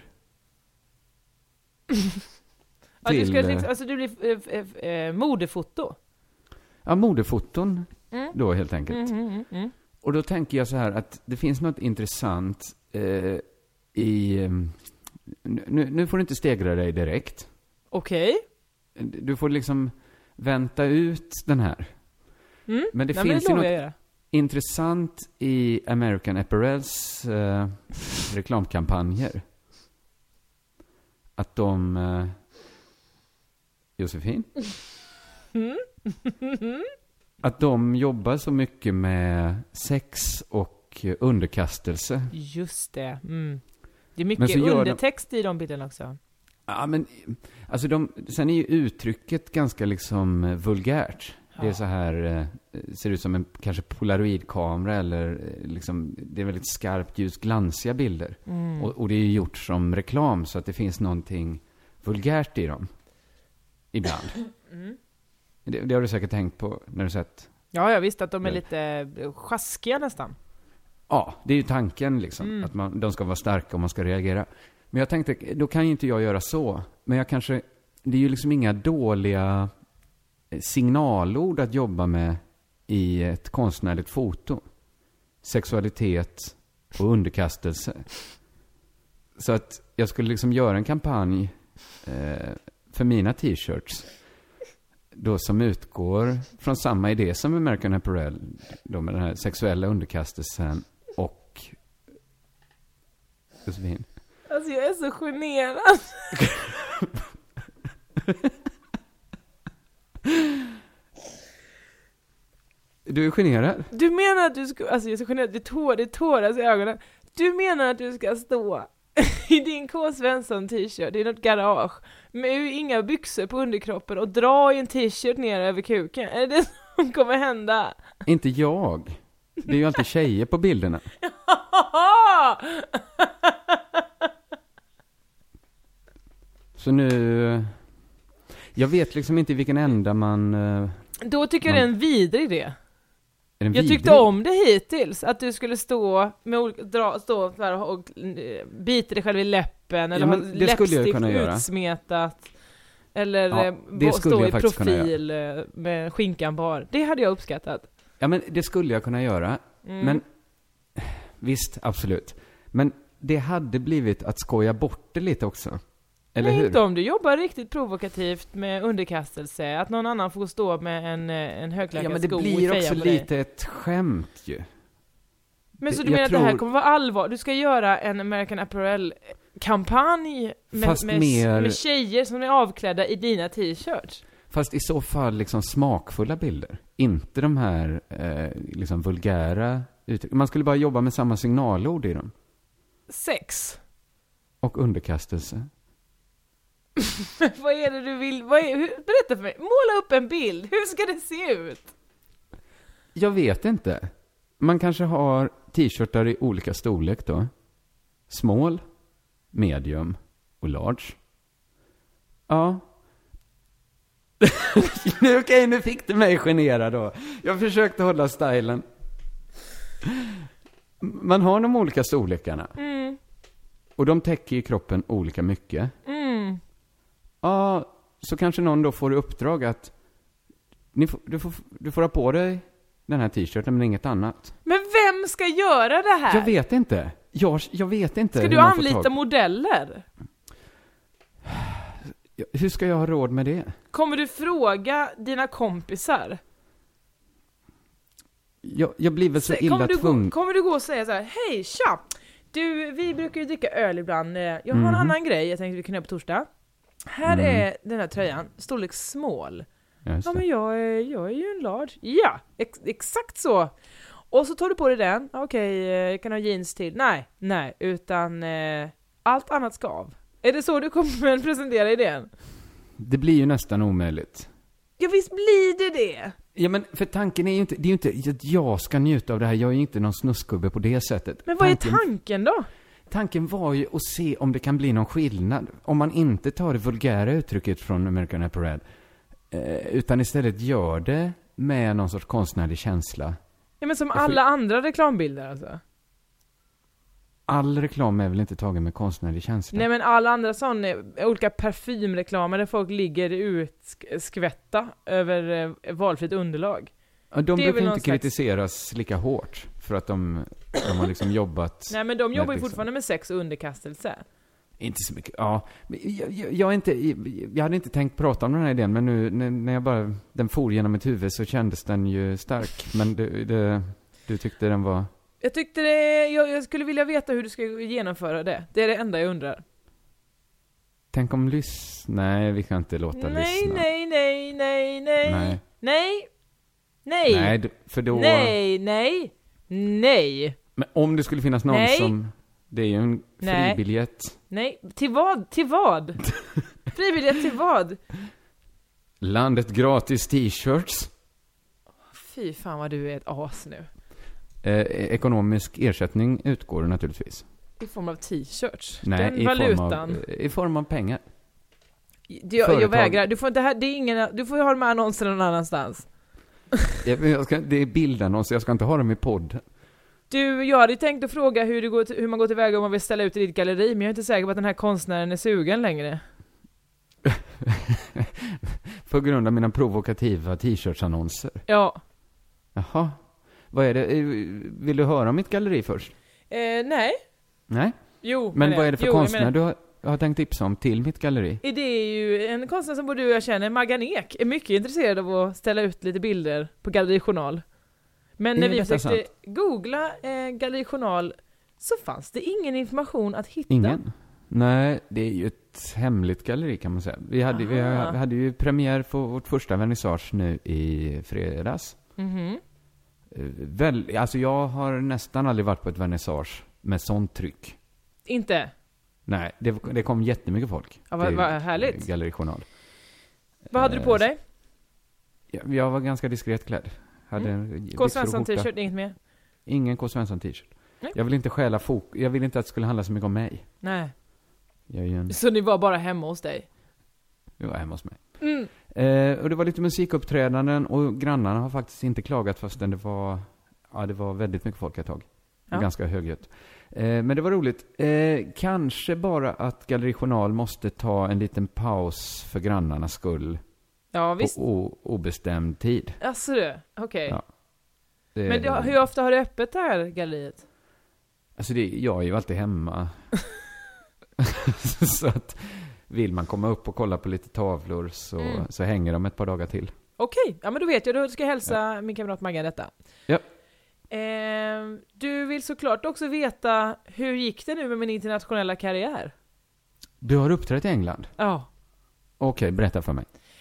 Ja, du, till, ska, eh, liksom, alltså, du blir eh, eh, eh, modefoto. Ja, modefoton Mm. då helt enkelt. Mm, mm, mm. Och då tänker jag så här att det finns något intressant eh, i... eh, Nu, nu får du inte stegra dig direkt. Okej. Du får liksom vänta ut den här. Mm. Men det Nej, finns men det ju lovar något jag göra. intressant i American Apparels eh, reklamkampanjer. Att de... Eh, Josefin? Mm. Att de jobbar så mycket med sex och underkastelse. Just det. Mm. Det är Men mycket så gör de- undertext i de bilderna också. Ja, men alltså de, sen är ju uttrycket ganska liksom eh, vulgärt. Det är Ja. så här, eh, ser ut som en kanske polaroidkamera eller eh, liksom, det är väldigt skarpt ljus, glansiga bilder. Mm. Och, och det är ju gjort som reklam så att det finns någonting vulgärt i dem. Ibland. Mm. Det, det har du säkert tänkt på när du sett. Ja, jag visste att de är Ja. lite eh, sjaskiga nästan. Ja, det är ju tanken liksom. Mm. Att man, de ska vara starka och man ska reagera. Men jag tänkte, då kan ju inte jag göra så. Men jag kanske, det är ju liksom inga dåliga signalord att jobba med i ett konstnärligt foto. Sexualitet och underkastelse. Så att jag skulle liksom göra en kampanj eh, för mina t-shirts. Då som utgår från samma idé som American Apparel. Då med den här sexuella underkastelsen och... Josefin. Alltså jag är så generad. Du är generad? Du menar att du ska, alltså jag är så generad, det tår, det tåras i ögonen. Du menar att du ska stå i din K. Svensson t-shirt i något garage med inga byxor på underkroppen och dra i en t-shirt ner över kuken? Är det det som kommer hända? Inte jag. Det är ju alltid tjejer på bilderna. Så nu... Jag vet liksom inte i vilken ända man... Uh, Då tycker man, jag det är en vidrig idé. Är den jag vidrig? tyckte om det hittills. Att du skulle stå med olika, dra, stå där och, och bita dig själv i läppen. Eller ja, ha det skulle jag kunna göra. Utsmetat. Eller ja, eh, stå i profil med skinkan bar. Det hade jag uppskattat. Ja, men det skulle jag kunna göra. Mm. Men visst, absolut. Men det hade blivit att skoja bort det lite också. Eller Nej, hur? inte om du jobbar riktigt provokativt med underkastelse. Att någon annan får stå med en, en högklackat sko. Ja, men det sko blir också lite ett skämt ju. Men så det, du menar tror... att det här kommer vara allvar? Du ska göra en American Apparel-kampanj med, Fast med, mer... med tjejer som är avklädda i dina t-shirts? Fast i så fall liksom smakfulla bilder. Inte de här eh, liksom vulgära uttryck. Man skulle bara jobba med samma signalord i dem. Sex. Och underkastelse. Vad är det du vill? Vad är, hur, berätta för mig. Måla upp en bild. Hur ska det se ut? Jag vet inte. Man kanske har t-shirtar i olika storlek då. Small, medium och large. Ja. Okej, okay, nu fick du mig genera då. Jag försökte hålla stilen. Man har de olika storlekarna. Mm. Och de täcker ju kroppen olika mycket. Mm. Ja, så kanske någon då får i uppdrag att ni får, du, får, du får ha på dig den här t-shirten men inget annat. Men vem ska göra det här? Jag vet inte. Jag, jag vet inte. Ska du anlita modeller? Hur ska jag ha råd med det? Kommer du fråga dina kompisar? Jag, jag blir väl så Se, illa kommer tvungen. Du kommer du gå och säga så här: hej, tja! Du, vi brukar ju dricka öl ibland. Jag har Mm. en annan grej jag tänkte vi kan göra på torsdag. Här Mm. är den här tröjan, storlek small. Just Ja, det. men jag är, jag är ju en large. Ja, ex- exakt så. Och så tar du på dig den. Okej, jag kan ha jeans till. Nej, nej, utan eh, allt annat ska av. Är det så du kommer att presentera idén? Det blir ju nästan omöjligt. Ja, visst blir det det. Ja, men för tanken är ju inte, det är ju inte att jag ska njuta av det här. Jag är ju inte någon snuskgubbe på det sättet. Men vad tanken, är tanken då? Tanken var ju att se om det kan bli någon skillnad. Om man inte tar det vulgära uttrycket från American Apparel. Eh, utan istället gör det med någon sorts konstnärlig känsla. Ja, men som får- alla andra reklambilder alltså. All reklam är väl inte tagen med konstnärlig känsla? Nej, men alla andra sådana olika parfymreklamer där folk ligger utskvätta över eh, valfritt underlag. Ja, de det är väl brukar någon inte slags- kritiseras lika hårt. För att de, de har liksom jobbat... Nej, men de jobbar ju liksom- fortfarande med sex och underkastelse. Inte så mycket, ja. Men Jag, jag, jag, är inte, jag hade inte tänkt prata om den här idén, men nu när, när jag bara, den for genom mitt huvud så kändes den ju stark. Men det, det, du tyckte den var... Jag tyckte det, jag, jag skulle vilja veta hur du ska genomföra det. Det är det enda jag undrar. Tänk om lys... Nej, vi kan inte låta Nej, lyssna. nej, nej, nej, nej. Nej. Nej. Nej. Nej, d- för då... Nej, nej. Nej. Men om det skulle finnas någon Nej. som... Det är ju en Nej. fribiljett. Nej. Till vad? Till vad? Frivilligt till vad? Landet gratis t-shirts. Fy fan vad du är ett as nu. Eh, ekonomisk ersättning utgår naturligtvis. I form av t-shirts. Nej, Den i valutan. form, av, i form av pengar. Det, jag, företag. jag vägrar. Du får inte, här, det är ingen, du får ju ha de här annonserna någon annanstans. Jag, jag ska, det är bildannonser, jag ska inte ha dem i podd. Du, jag hade tänkt att fråga hur, det går till, hur man går tillväga om man vill ställa ut i ditt galleri, men jag är inte säker på att den här konstnären är sugen längre. På grund av mina provokativa t-shirtsannonser. Ja. Jaha. Vad är det? Eh, Vill du höra om mitt galleri först? Eh, nej. Nej. Jo. Men jag. vad är det för jo, konstnär jag du har, har tänkt tipsa om till mitt galleri? Det är ju en konstnär som både du och jag känner, Maggan Ek, är mycket intresserad av att ställa ut lite bilder på Galleri Journal. Men Är när vi detta försökte sant? googla eh, Galleri Journal så fanns det ingen information att hitta. Ingen? Nej, det är ju ett hemligt galleri kan man säga. Vi hade, vi Aha. hade ju premiär på vårt första vernissage nu i fredags. Mhm. Eh, Väl, alltså jag har nästan aldrig varit på ett vernissage med sånt tryck. Inte? Nej, det, det kom jättemycket folk. Ja, vad, till vad härligt. Galleri Journal. Vad hade du på Eh, dig? Jag, jag var ganska diskret klädd. Hade en K. byxor och Svensson skjorta. t-shirt, inget mer? Ingen K. Svensson t-shirt. Nej. Jag vill inte stjäla fok. Jag vill inte att det skulle handla så mycket om mig. Nej. Jag är ju en... Så ni var bara hemma hos dig? Jag var hemma hos mig. Mm. Eh, och det var lite musikuppträdanden och grannarna har faktiskt inte klagat fastän det var, ja, det var väldigt mycket folk ett tag. Ja. Ganska högljutt. Eh, men det var roligt. Eh, kanske bara att Galleri Journal måste ta en liten paus för grannarnas skull. Ja, visst. På o- obestämd tid. Alltså det, okej. Okay. Ja. Det, Men det, hur ofta har du öppet det här galleriet? Alltså det, jag är ju alltid hemma. Så att vill man komma upp och kolla på lite tavlor så, mm. så hänger de ett par dagar till. Okej, okay. Ja men då vet jag. Då ska jag hälsa ja. min kamrat Maggan detta. Ja. Eh, du vill såklart också veta hur gick det nu med min internationella karriär? Du har uppträtt i England? Ja. Okej, okay, berätta för mig.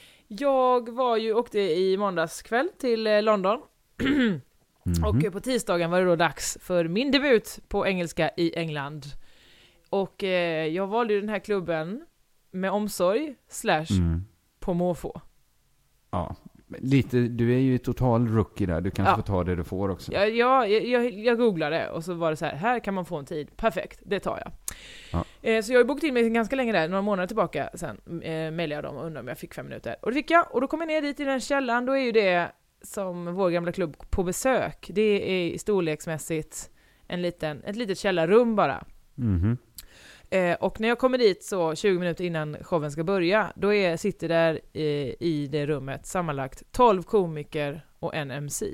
Jag var ju, åkte i måndagskväll till eh, London. Mm-hmm. Och på tisdagen var det då dags för min debut på engelska i England. Och eh, jag valde ju den här klubben med omsorg slash mm. på måfå. Ja, lite, du är ju total rookie där. Du kanske ja. får ta det du får också. Ja, ja jag, jag, jag googlade och så var det så här, här kan man få en tid. Perfekt, det tar jag. Ja. Eh, så jag har bokat in mig ganska länge där, några månader tillbaka. Sen eh, mejlade jag dem och undrade om jag fick fem minuter. Och det fick jag, och då kom jag ner dit i den källan. Då är ju det som vår gamla klubb på besök. Det är storleksmässigt en liten, ett litet källarrum bara. Mhm. Eh, och när jag kommer dit så tjugo minuter innan showen ska börja, då är, sitter där eh, i det rummet sammanlagt tolv komiker och en M C.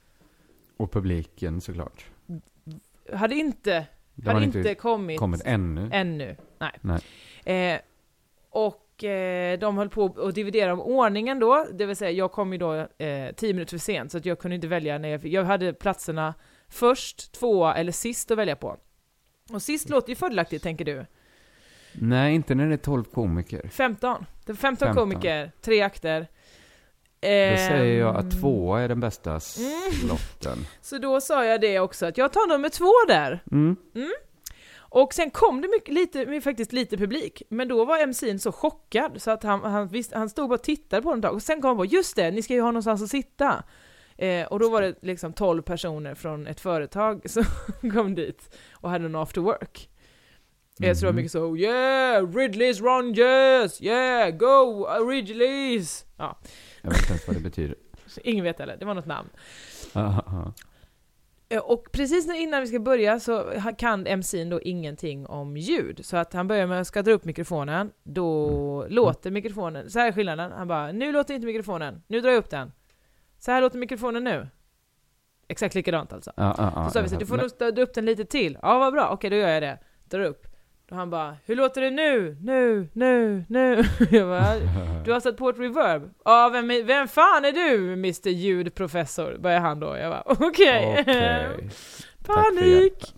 Och publiken såklart. Hade inte, hade inte, inte kommit, kommit ännu. Ännu, nej. nej. Eh, och eh, de höll på att dividera om ordningen då, det vill säga jag kom ju då eh, tio minuter för sent så att jag kunde inte välja när jag, jag hade platserna först, två eller sist att välja på. Och sist låter ju fördelaktigt, tänker du? Nej, inte när det är tolv komiker. femton. Det är femton, femton. komiker, tre akter. Då ehm... säger jag att två är den bästa slotten. Mm. Så då sa jag det också, att jag tar nummer två där. Mm. Mm. Och sen kom det mycket, lite, faktiskt lite publik. Men då var M C:n så chockad så att han, han, visst, han stod bara och tittade på den dag. Och sen kom han på, just det, ni ska ju ha någonstans att sitta. Eh, och då var det liksom tolv personer från ett företag som kom dit och hade en after work. Mm-hmm. Eh, så det var mycket så, yeah, Ridley's Rangers, yeah, go, Ridley's. Ja. Jag vet inte ens vad det betyder. Ingen vet heller, det var något namn. Aha. Eh, och precis innan vi ska börja så kan M C:n då ingenting om ljud. Så att han börjar med att ska dra upp mikrofonen, då mm. låter mikrofonen, så här är skillnaden. Han bara, nu låter inte mikrofonen, nu drar jag upp den. Så här låter mikrofonen nu. Exakt likadant alltså. Ja, ja, ja, så sa vi så, du får nog dra upp den lite till. Ja, vad bra. Okej, då gör jag det. Drar upp. Då han bara, hur låter det nu? Nu, nu, nu. Jag bara, du har satt på ett reverb. Ja, vem, vem fan är du, mister ljudprofessor? Börjar han då. Jag bara, okej. Okay. Okay. Panik.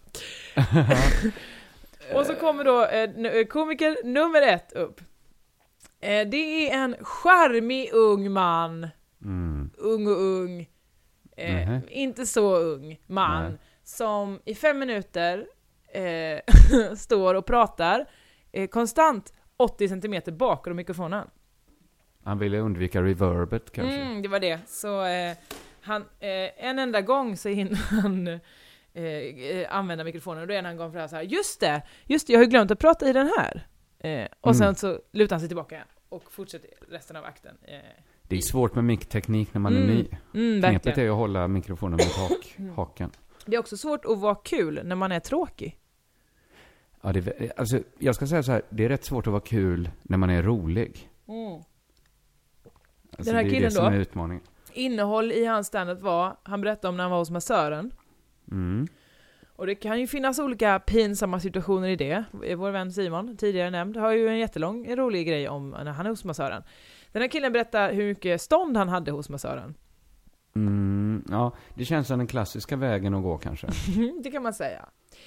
Och så kommer då eh, komiker nummer ett upp. Eh, det är en charmig ung man. Mm. Ung och ung. Eh, mm-hmm. Inte så ung man. Nej. Som i fem minuter eh, står och pratar eh, konstant åttio centimeter bakom mikrofonen. Han ville undvika reverbet kanske. Mm, det var det. Så eh, han, eh, en enda gång så hinner han eh, använda mikrofonen. Och då är en annan gång för så här, just det, just det, jag har glömt att prata i den här. Eh, och mm. sen så lutar han sig tillbaka igen och fortsätter resten av akten. Eh, Det är svårt med mic-teknik när man mm. är ny. Mm, Knepet är att hålla mikrofonen mot hak, haken. Det är också svårt att vara kul när man är tråkig. Ja, det, alltså, jag ska säga så här, det är rätt svårt att vara kul när man är rolig. Mm. Alltså, Den här det är killen det som då, är utmaningen. Innehåll i hans standup var, han berättade om när han var hos massören. Mm. Och det kan ju finnas olika pinsamma situationer i det. Vår vän Simon, tidigare nämnd, har ju en jättelång rolig grej om när han är hos massören. Den här killen berättar hur mycket stånd han hade hos massören. Mm, ja, det känns som den klassiska vägen att gå kanske. Det kan man säga.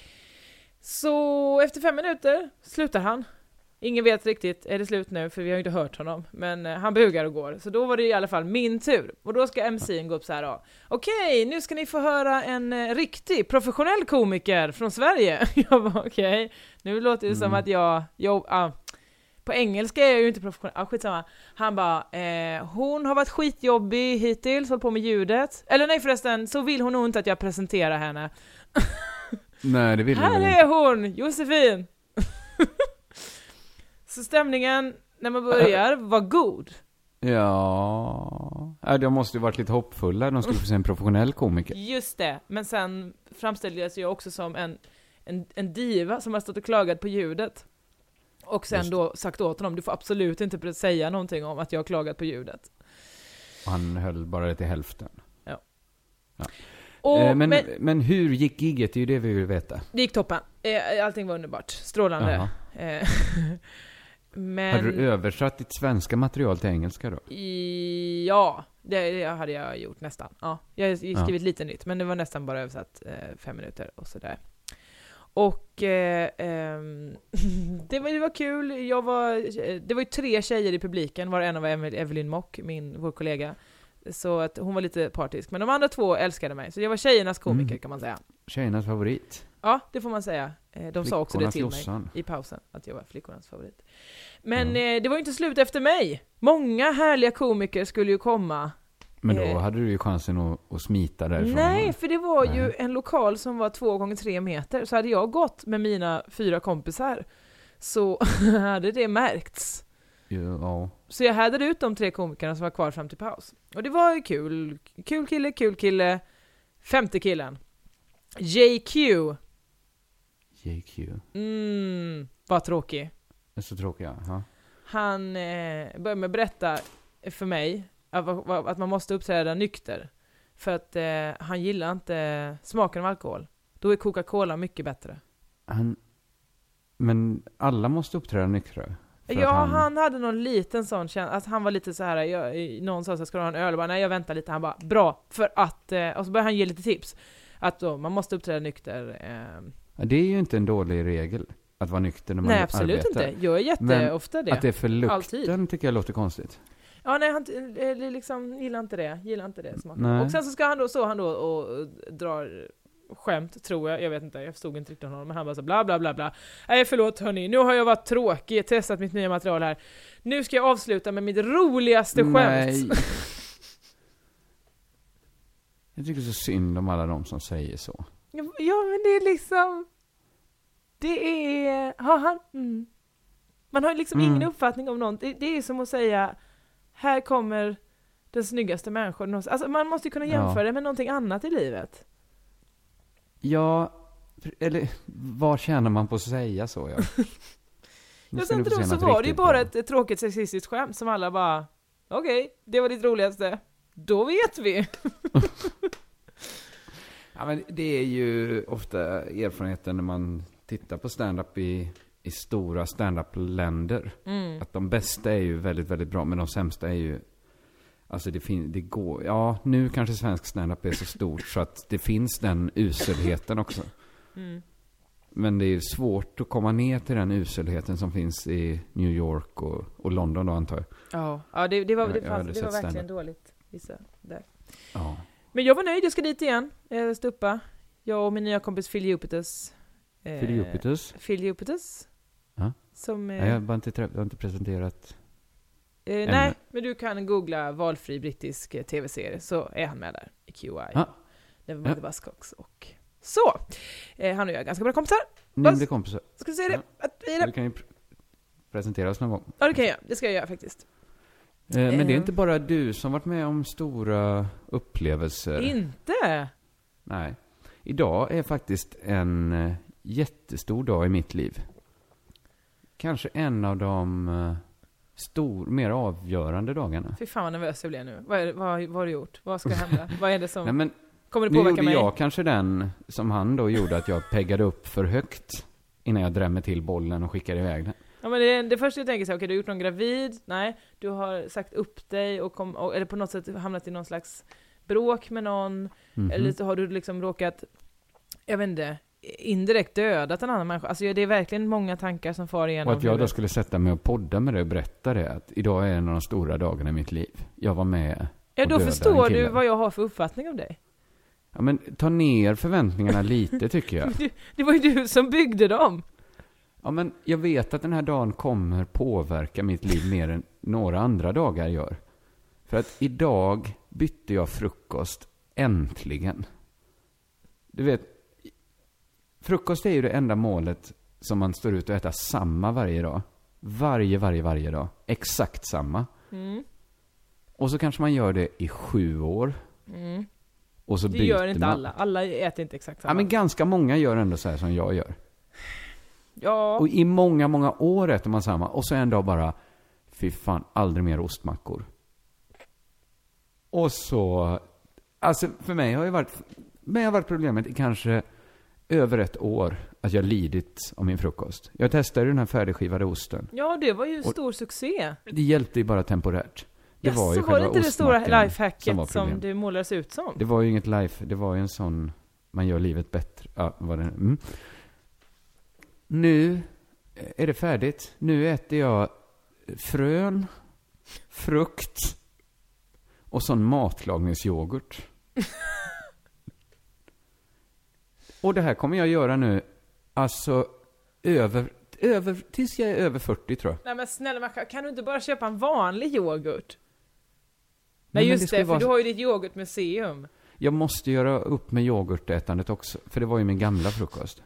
Så efter fem minuter slutar han. Ingen vet riktigt, är det slut nu? För vi har ju inte hört honom. Men eh, han bugar och går. Så då var det i alla fall min tur. Och då ska M C:n gå upp så här då. Okej, nu ska ni få höra en eh, riktig, professionell komiker från Sverige. Jag bara, okej. Nu låter det mm. som att jag... jag ah, på engelska är jag ju inte professionell. Ah, skitsamma. Han bara, eh, hon har varit skitjobbig hittills, hållit på med ljudet. Eller nej förresten, så vill hon nog inte att jag presenterar henne. Nej, det vill Här väl är inte. hon, Josefin! Så stämningen när man börjar var god. Ja, äh, de måste ju varit lite hoppfulla. De skulle få se en professionell komiker. Just det, men sen framställdes jag också som en, en, en diva som har stått och klagat på ljudet. Och sen Just. då sagt åt honom, du får absolut inte säga någonting om att jag har klagat på ljudet. Och han höll bara det till hälften. Ja. Ja. Och, eh, men, men men hur gick gigget? Det är ju det vi vill veta. det gick toppen. Eh, Allting var underbart. Strålande. Jaha. Eh, men... Hade du översatt ditt svenska material till engelska då? I, ja, det, det hade jag gjort nästan. Ja, jag har skrivit Ja. lite nytt, men det var nästan bara översatt eh, fem minuter och sådär. Och eh, ehm, det, var, det var kul. Jag var, det var ju tre tjejer i publiken, var en av Evelyn Mock, min, vår kollega. Så att hon var lite partisk. Men de andra två älskade mig. Så jag var tjejernas komiker Mm. kan man säga. Tjejernas favorit. Ja, det får man säga. Eh, De sa också det Flickornas till Jossan. mig i pausen, att jag var flickornas favorit. Men Ja. eh, det var ju inte slut efter mig. Många härliga komiker skulle ju komma. Men då Eh. hade du ju chansen att, att smita därifrån. Nej, för det var ju Nej. en lokal som var två gånger tre meter. Så hade jag gått med mina fyra kompisar så hade det märkts. Ja. Så jag hade ut de tre komikerna som var kvar fram till paus. Och det var ju kul. Kul kille, kul kille. Femte killen. J Q. J Q. Mm, var tråkig. Det är så tråkigt, ja. Han eh, började med att berätta för mig att, att man måste uppträda nykter. För att eh, han gillar inte smaken av alkohol. Då är Coca-Cola mycket bättre. Han... Men alla måste uppträda nyktra. För Ja, att han... han... hade någon liten sån känsla. Att han var lite så här. Jag, någon sa så här, ska du ha en öl? Och bara, nej, jag väntar lite. Han bara, bra. För att... Eh, och så började han ge lite tips. Att då, man måste uppträda nykter. Eh. Ja, det är ju inte en dålig regel. Att vara nykter när man Nej, absolut arbetar. inte. Jag är jätteofta det. Att det är för lukten Alltid. tycker jag låter konstigt. Ja, nej, han eh, liksom, gillar inte det. Gillar inte det smaken. Nej. Och sen så ska han då, så han då och, och drar skämt, tror jag. Jag vet inte, jag förstod inte riktigt honom. Men han bara så bla bla bla bla. Nej, förlåt hörni. Nu har jag varit tråkig, testat mitt nya material här. Nu ska jag avsluta med mitt roligaste skämt. Nej. Jag tycker så synd om alla de som säger så. Ja, ja, men det är liksom... Det är... Har han... Mm. Man har liksom Mm. ingen uppfattning om något. Det, det är som att säga... Här kommer den snyggaste människan. Alltså, man måste ju kunna jämföra Ja. det med någonting annat i livet. Ja, eller vad tjänar man på att säga så? Ja, Nu Ja, ska sen du få då se så något var det ju riktigt bara bra. ett, ett tråkigt sexistiskt skämt som alla bara... Okej, okay, det var ditt roligaste. Då vet vi. Ja, men det är ju ofta erfarenheten när man tittar på stand-up i, i stora stand-up-länder. Mm. Att de bästa är ju väldigt, väldigt bra, men de sämsta är ju... Alltså det, fin- det går... Ja, nu kanske svensk stand-up är så stort så att det finns den uselheten också. Mm. Men det är svårt att komma ner till den uselheten som finns i New York och, och London då, antar jag. Ja, ja det, det var, det Jag- jag fanns, hade det var sett verkligen stand-up. dåligt. Vissa där. Ja. Men jag var nöjd, jag ska dit igen. Eh, stuppa. Jag och min nya kompis Phil Jupitus. Eh, Phil Jupitus? Phil Jupitus. Ja. Som... Eh, Nej, jag har bara inte, trä- jag har inte presenterat... eh, nej, men du kan googla valfri brittisk eh, tv-serie så är han med där i Q I. Ja. Nevermind Ja. the Buzzcocks och så. Eh, han och jag är ganska bra kompisar. Ni Vad- blir kompisar. Ska vi säga det? Ja. Att vi är det? Du kan ju pr- presentera oss någon gång. Ja, det kan jag göra. Det ska jag göra faktiskt. Eh, men det är Eh. inte bara du som varit med om stora upplevelser. Inte? Nej. Idag är faktiskt en eh, jättestor dag i mitt liv. Kanske en av de eh, stor, mer avgörande dagarna. Fy fan vad nervös jag blev nu. Vad, är, vad, vad har du gjort? Vad ska hända? Vad är det som... Nej, men Kommer det nu påverka gjorde mig? jag kanske den som han då gjorde, att jag peggade upp för högt innan jag drämmer till bollen och skickade iväg den. Ja, men det, det första jag tänker så här, okej, du har gjort någon gravid? Nej, du har sagt upp dig och, kom, och eller på något sätt hamnat i någon slags bråk med någon. Mhm. Eller så har du liksom råkat, jag vet inte, indirekt dödat en annan människa. Alltså det är verkligen många tankar som far igenom. Och att jag då huvudet. skulle sätta mig och podda med det och berätta det, att idag är en av de stora dagarna i mitt liv. Jag var med Ja, och då dödade en förstår kille. du vad jag har för uppfattning om dig. Ja, men ta ner förväntningarna lite, tycker jag. Du, det var ju du som byggde dem. Ja, men jag vet att den här dagen kommer påverka mitt liv mer än några andra dagar gör. För att idag bytte jag frukost, äntligen. Du vet, frukost är ju det enda målet som man står ut och äter samma varje dag. Varje, varje, varje dag. Exakt samma. Mm. Och så kanske man gör det i sju år. Mm. Och så Det byter gör inte man. alla. Alla äter inte exakt samma. Ja, men ganska många gör ändå så här som jag gör. Ja. Och i många, många år äter man samma. Och så en dag bara, fy fan, aldrig mer ostmackor. Och så, alltså för mig har ju varit, men har varit problemet i kanske över ett år att jag lidit om min frukost. Jag testade den här färdigskivade osten. Ja, det var ju en Och- stor succé. Det hjälpte ju bara temporärt. Det Jaså, var ju var det själva inte det stora ostmackan lifehacket som som, var problem. det målades ut som? Det var ju inget life, det var ju en sån, man gör livet bättre. Ja, vad det mm. Nu är det färdigt. Nu äter jag frön, frukt och sån matlagningsyoghurt. Och det här kommer jag göra nu, alltså över, över, tills jag är över fyrtio tror jag. Nej men snälla Macka, kan du inte bara köpa en vanlig yoghurt? Nej, Nej men just det det, ska ju för vara- du har ju ditt yoghurtmuseum. Jag måste göra upp med yoghurtätandet också, för det var ju min gamla frukost.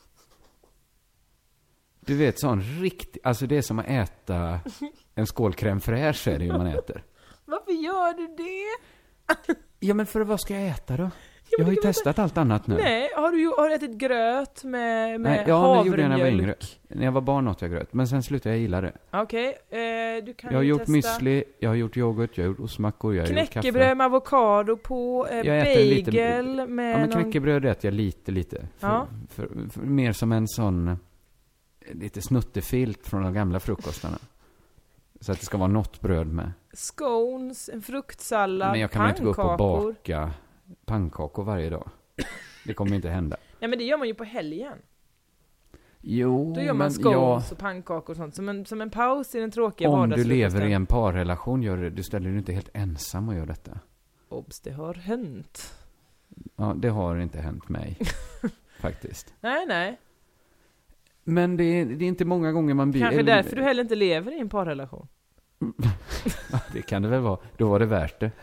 Du vet, sån riktig, alltså det är som att äta en skål crème fraîche är det ju man äter. Varför gör du det? Ja, men för vad ska jag äta då? men Jag har ju det kan man testat allt annat nu. Nej, har du, ju- har du ätit gröt med, med Nej, ja, men det gjorde jag när jag var yngre. havremjölk? När jag var barn åt jag gröt, men sen slutade jag gilla det. Okej, eh, du kan Jag har ju gjort testa müsli, jag har gjort yoghurt, jag har gjort ostmackor, jag har gjort kaffe. knäckebröd med avokado på, eh, Jag äter en liten- bagel med Ja, men någon... knäckebröd äter jag lite, lite. För, Ja. för, för, för, mer som en sån, eh, lite snuttefilt från de gamla frukostarna. Så att det ska vara något bröd med. Scones, en fruktsallad, Men jag kan väl inte gå upp och pannkakor. baka pannkakor varje dag. Det kommer inte hända. Nej men det gör man ju på helgen. Jo, Då gör man men scones ja, och pannkakor och sånt. Som en, som en paus i den tråkiga om du vardagsfrukosten. lever i en parrelation, gör det, du ställer dig inte helt ensam och gör detta. Obs, det har hänt. Ja, det har inte hänt mig. Faktiskt. Nej, nej. Men det är, det är inte många gånger man blir... Kanske eller- därför du heller inte lever i en parrelation. Ja, det kan det väl vara. Då var det värt det.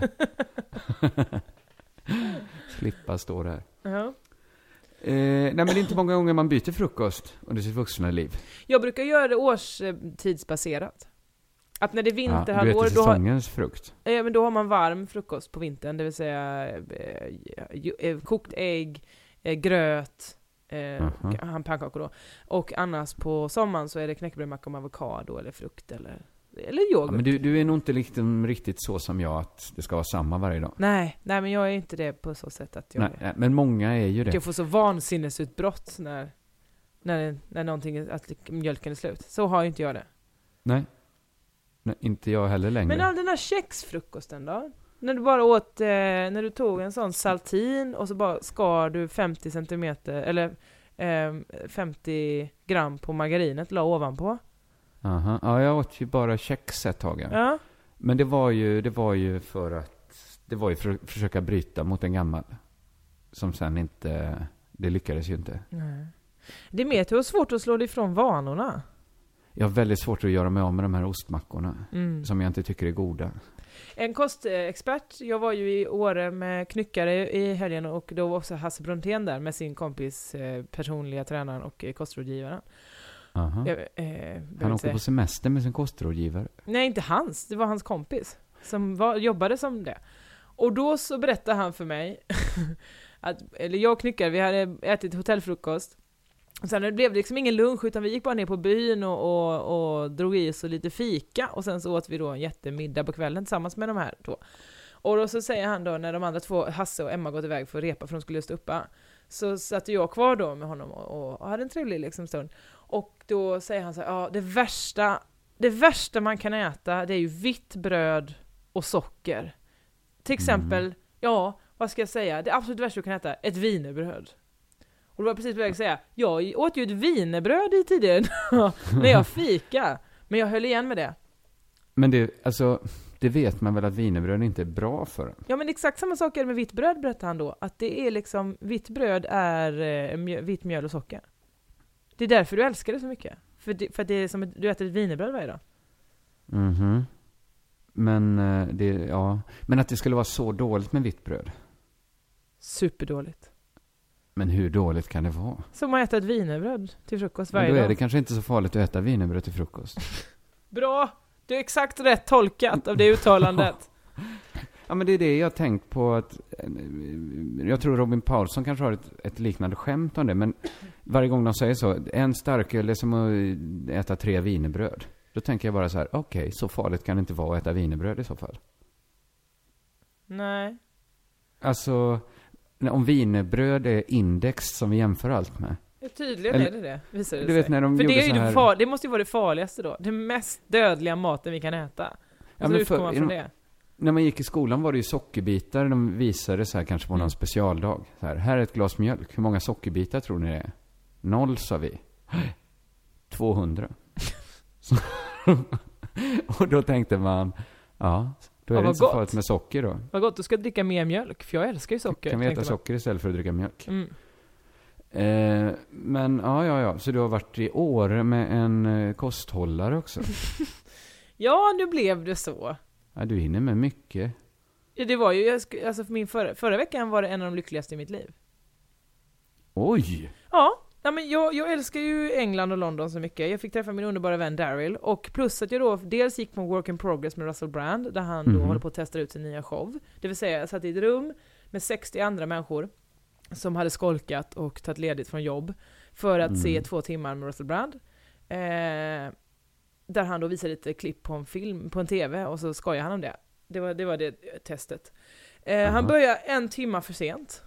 Slippa stå där. Ja. Eh, nej, men det är inte många gånger man byter frukost under sitt vuxna liv. Jag brukar göra det årstidsbaserat. Att när det är Ja, vinterhalvår, du äter då, har, säsongens frukt. eh, men då har man varm frukost på vintern. Det vill säga eh, ju- eh, kokt ägg, eh, gröt, eh, Mhm. han pannkakor då. Och annars på sommaren så är det knäckebrödmacka med avokado eller frukt eller, eller Ja, yoghurt. men du, du är nog inte liksom riktigt så som jag, att det ska vara samma varje dag. Nej, nej men jag är inte det på så sätt att jag, Nej, nej, men många är ju det. jag får så vansinnesutbrott när, när, när någonting, att mjölken är slut. Så har ju inte jag det. Nej. Nej, inte jag heller längre. Men all den här kexfrukosten då? När du bara åt, eh, när du tog en sån saltin och så bara skar du femtio centimeter, eller eh, femtio gram på margarinet, la ovanpå. Aha. Ja, jag åt ju bara kex ett tag. Ja. Ja. Men det var ju, det var ju för att, det var ju för att försöka bryta mot en gammal. Som sen inte, det lyckades ju inte. Nej. Det är mer att du har svårt att slå dig ifrån vanorna. Jag har väldigt svårt att göra mig av med de här ostmackorna. Mm. Som jag inte tycker är goda. En kostexpert, jag var ju i Åre med knyckare i helgen och då var också Hasse Brontén där med sin kompis, eh, personliga tränaren och eh, kostrådgivaren. Aha. Jag, eh, behöver Han inte åker säga. på semester med sin kostrådgivare. Nej, inte hans. Det var hans kompis som var, jobbade som det. Och då så berättade han för mig att, eller jag och knyckare, vi hade ätit hotellfrukost. Och sen blev det liksom ingen lunch utan vi gick bara ner på byn och, och, och drog i oss lite fika. Och sen så åt vi då en jättemiddag på kvällen tillsammans med de här två. Och då så säger han då när de andra två, Hasse och Emma, gått iväg för att repa för de skulle just uppa. Så satt jag kvar då med honom och, och hade en trevlig liksom stund. Och då säger han så här, ja det värsta, det värsta man kan äta det är ju vitt bröd och socker. Till exempel, Mm. ja vad ska jag säga, det absolut värsta du kan äta, ett wienerbröd. Och då var jag precis på väg att säga, jag åt ju ett wienerbröd i tidigare när jag fika. Men jag höll igen med det. Men det, alltså, det vet man väl att wienerbröd inte är bra för en. Ja men exakt samma sak är det med vitt bröd, berättade han då. Att det är liksom, vitt bröd är eh, mjö, vitt mjöl och socker. Det är därför du älskar det så mycket. För, det, för att det är som ett, du äter ett wienerbröd varje dag. Mhm. Men, eh, det, ja. Men att det skulle vara så dåligt med vitt bröd. Superdåligt. Men hur dåligt kan det vara? Som att äta ett wienerbröd till frukost varje Men då är dag. det kanske inte så farligt att äta wienerbröd till frukost. Bra! Du är exakt rätt tolkat av det uttalandet. Ja, men det är det jag har tänkt på att jag tror Robin Paulsson kanske har ett, ett liknande skämt om det, men varje gång de säger så, en starköl är som att äta tre wienerbröd. Då tänker jag bara så här, okej, okay, så farligt kan det inte vara att äta wienerbröd i så fall. Nej. Alltså, om wienerbröd är index som vi jämför allt med. Ja, tydligen Eller, är det det, visar det du sig. vet när de för gjorde det, är ju så här... det, far, det måste ju vara det farligaste då. Den mest dödliga maten vi kan äta. Ja, så men utgår för, man från det. När man gick i skolan var det ju sockerbitar. De visade så här kanske på någon Mm. specialdag. Så här, här är ett glas mjölk. Hur många sockerbitar tror ni det är? Noll, sa vi. tvåhundra. Så, och då tänkte man, ja, då är Ja, det vad inte så gott. farligt med socker då. Vad gott, du ska dricka mer mjölk. För jag älskar ju socker. Kan vi äta tänkte man. socker istället för att dricka mjölk? Mm. Eh, men ja, ja, ja. Så du har varit i Åre med en eh, kosthållare också. Ja, nu blev det så. Ja, du hinner med mycket. Ja, det var ju, jag sk- alltså för min förra, förra veckan var det en av de lyckligaste i mitt liv. Oj! Ja, nej, men jag, jag älskar ju England och London så mycket. Jag fick träffa min underbara vän Daryl. Och plus att jag då dels gick på en work in progress med Russell Brand. Där han då Mhm. håller på att testa ut sin nya show. Det vill säga, jag satt i ett rum med sextio andra människor. Som hade skolkat och tagit ledigt från jobb. För att Mm. se två timmar med Russell Brand. Eh, där han då visade lite klipp på en film, på en tv. Och så skojar han om det. Det var det, var det testet. Eh, Aha. han började en timma för sent.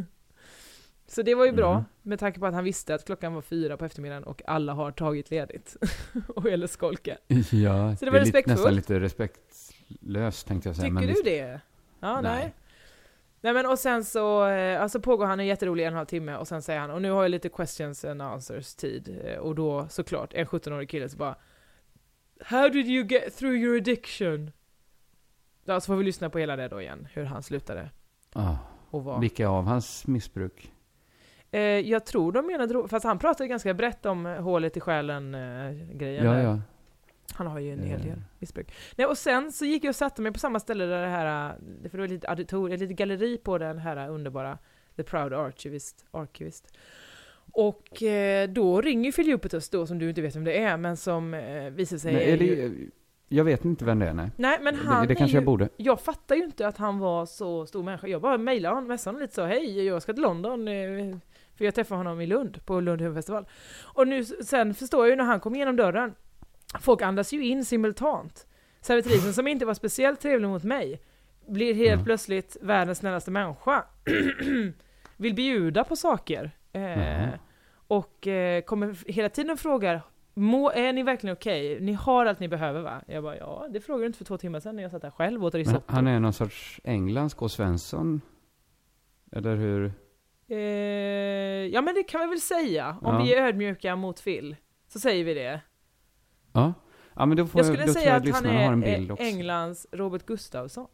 Så det var ju bra, Mhm. med tanke på att han visste att klockan var fyra på eftermiddagen och alla har tagit ledigt. och eller skolka. Ja, Så det var är lite, respektfullt. nästan lite respektlöst tänkte jag säga. Tycker men du visst- det? Ja, nej. Nej. nej. men och sen så eh, alltså pågår han en jätterolig en och en halv timme och sen säger han, och nu har jag lite questions and answers tid. Eh, Och då såklart, en sjuttonårig kille så bara, how did you get through your addiction? Ja, så får vi lyssna på hela det då igen, hur han slutade. Ah, Och var. vilka av hans missbruk? Eh, jag tror de menar dro- fast han pratade ganska brett om eh, hålet i själen eh, grejen. Ja, där. ja. Han har ju en Eh. hel del missbruk. Nej, och sen så gick jag och satte mig på samma ställe där det här, eh, för det var lite auditorium, lite galleri på den här underbara The Proud Archivist. Archivist. Och eh, då ringer Phil Jupitus då, som du inte vet vem det är, men som eh, visar sig... Nej, är är det, ju... jag vet inte vem det är, nej. Nej, men han det det är kanske ju... jag borde. Jag fattar ju inte att han var så stor människa. Jag bara mejlade honom, messade honom lite så, hej, jag ska till London, eh, för jag träffade honom i Lund, på Lund huvudfestival. Och nu, sen förstår jag ju när han kom igenom dörren, folk andas ju in simultant. Servitrisen som inte var speciellt trevlig mot mig, blir helt Mm. plötsligt världens snällaste människa. Vill bjuda på saker. Eh, Jaha. och eh, kommer hela tiden och frågar, Må, är ni verkligen okej? Ni har allt ni behöver, va? Jag bara, ja, det frågade du inte för två timmar sedan när jag satt där själv och åt Men risotto. han är någon sorts Englands K. Svensson? Eller hur? Eh, ja, men det kan vi väl säga. Om Ja. vi är ödmjuka mot Phil, så säger vi det. Ja. Ja, men då får Jag jag, skulle då tror säga jag att han lyssnarna har en är bild eh, också. Englands Robert Gustafsson.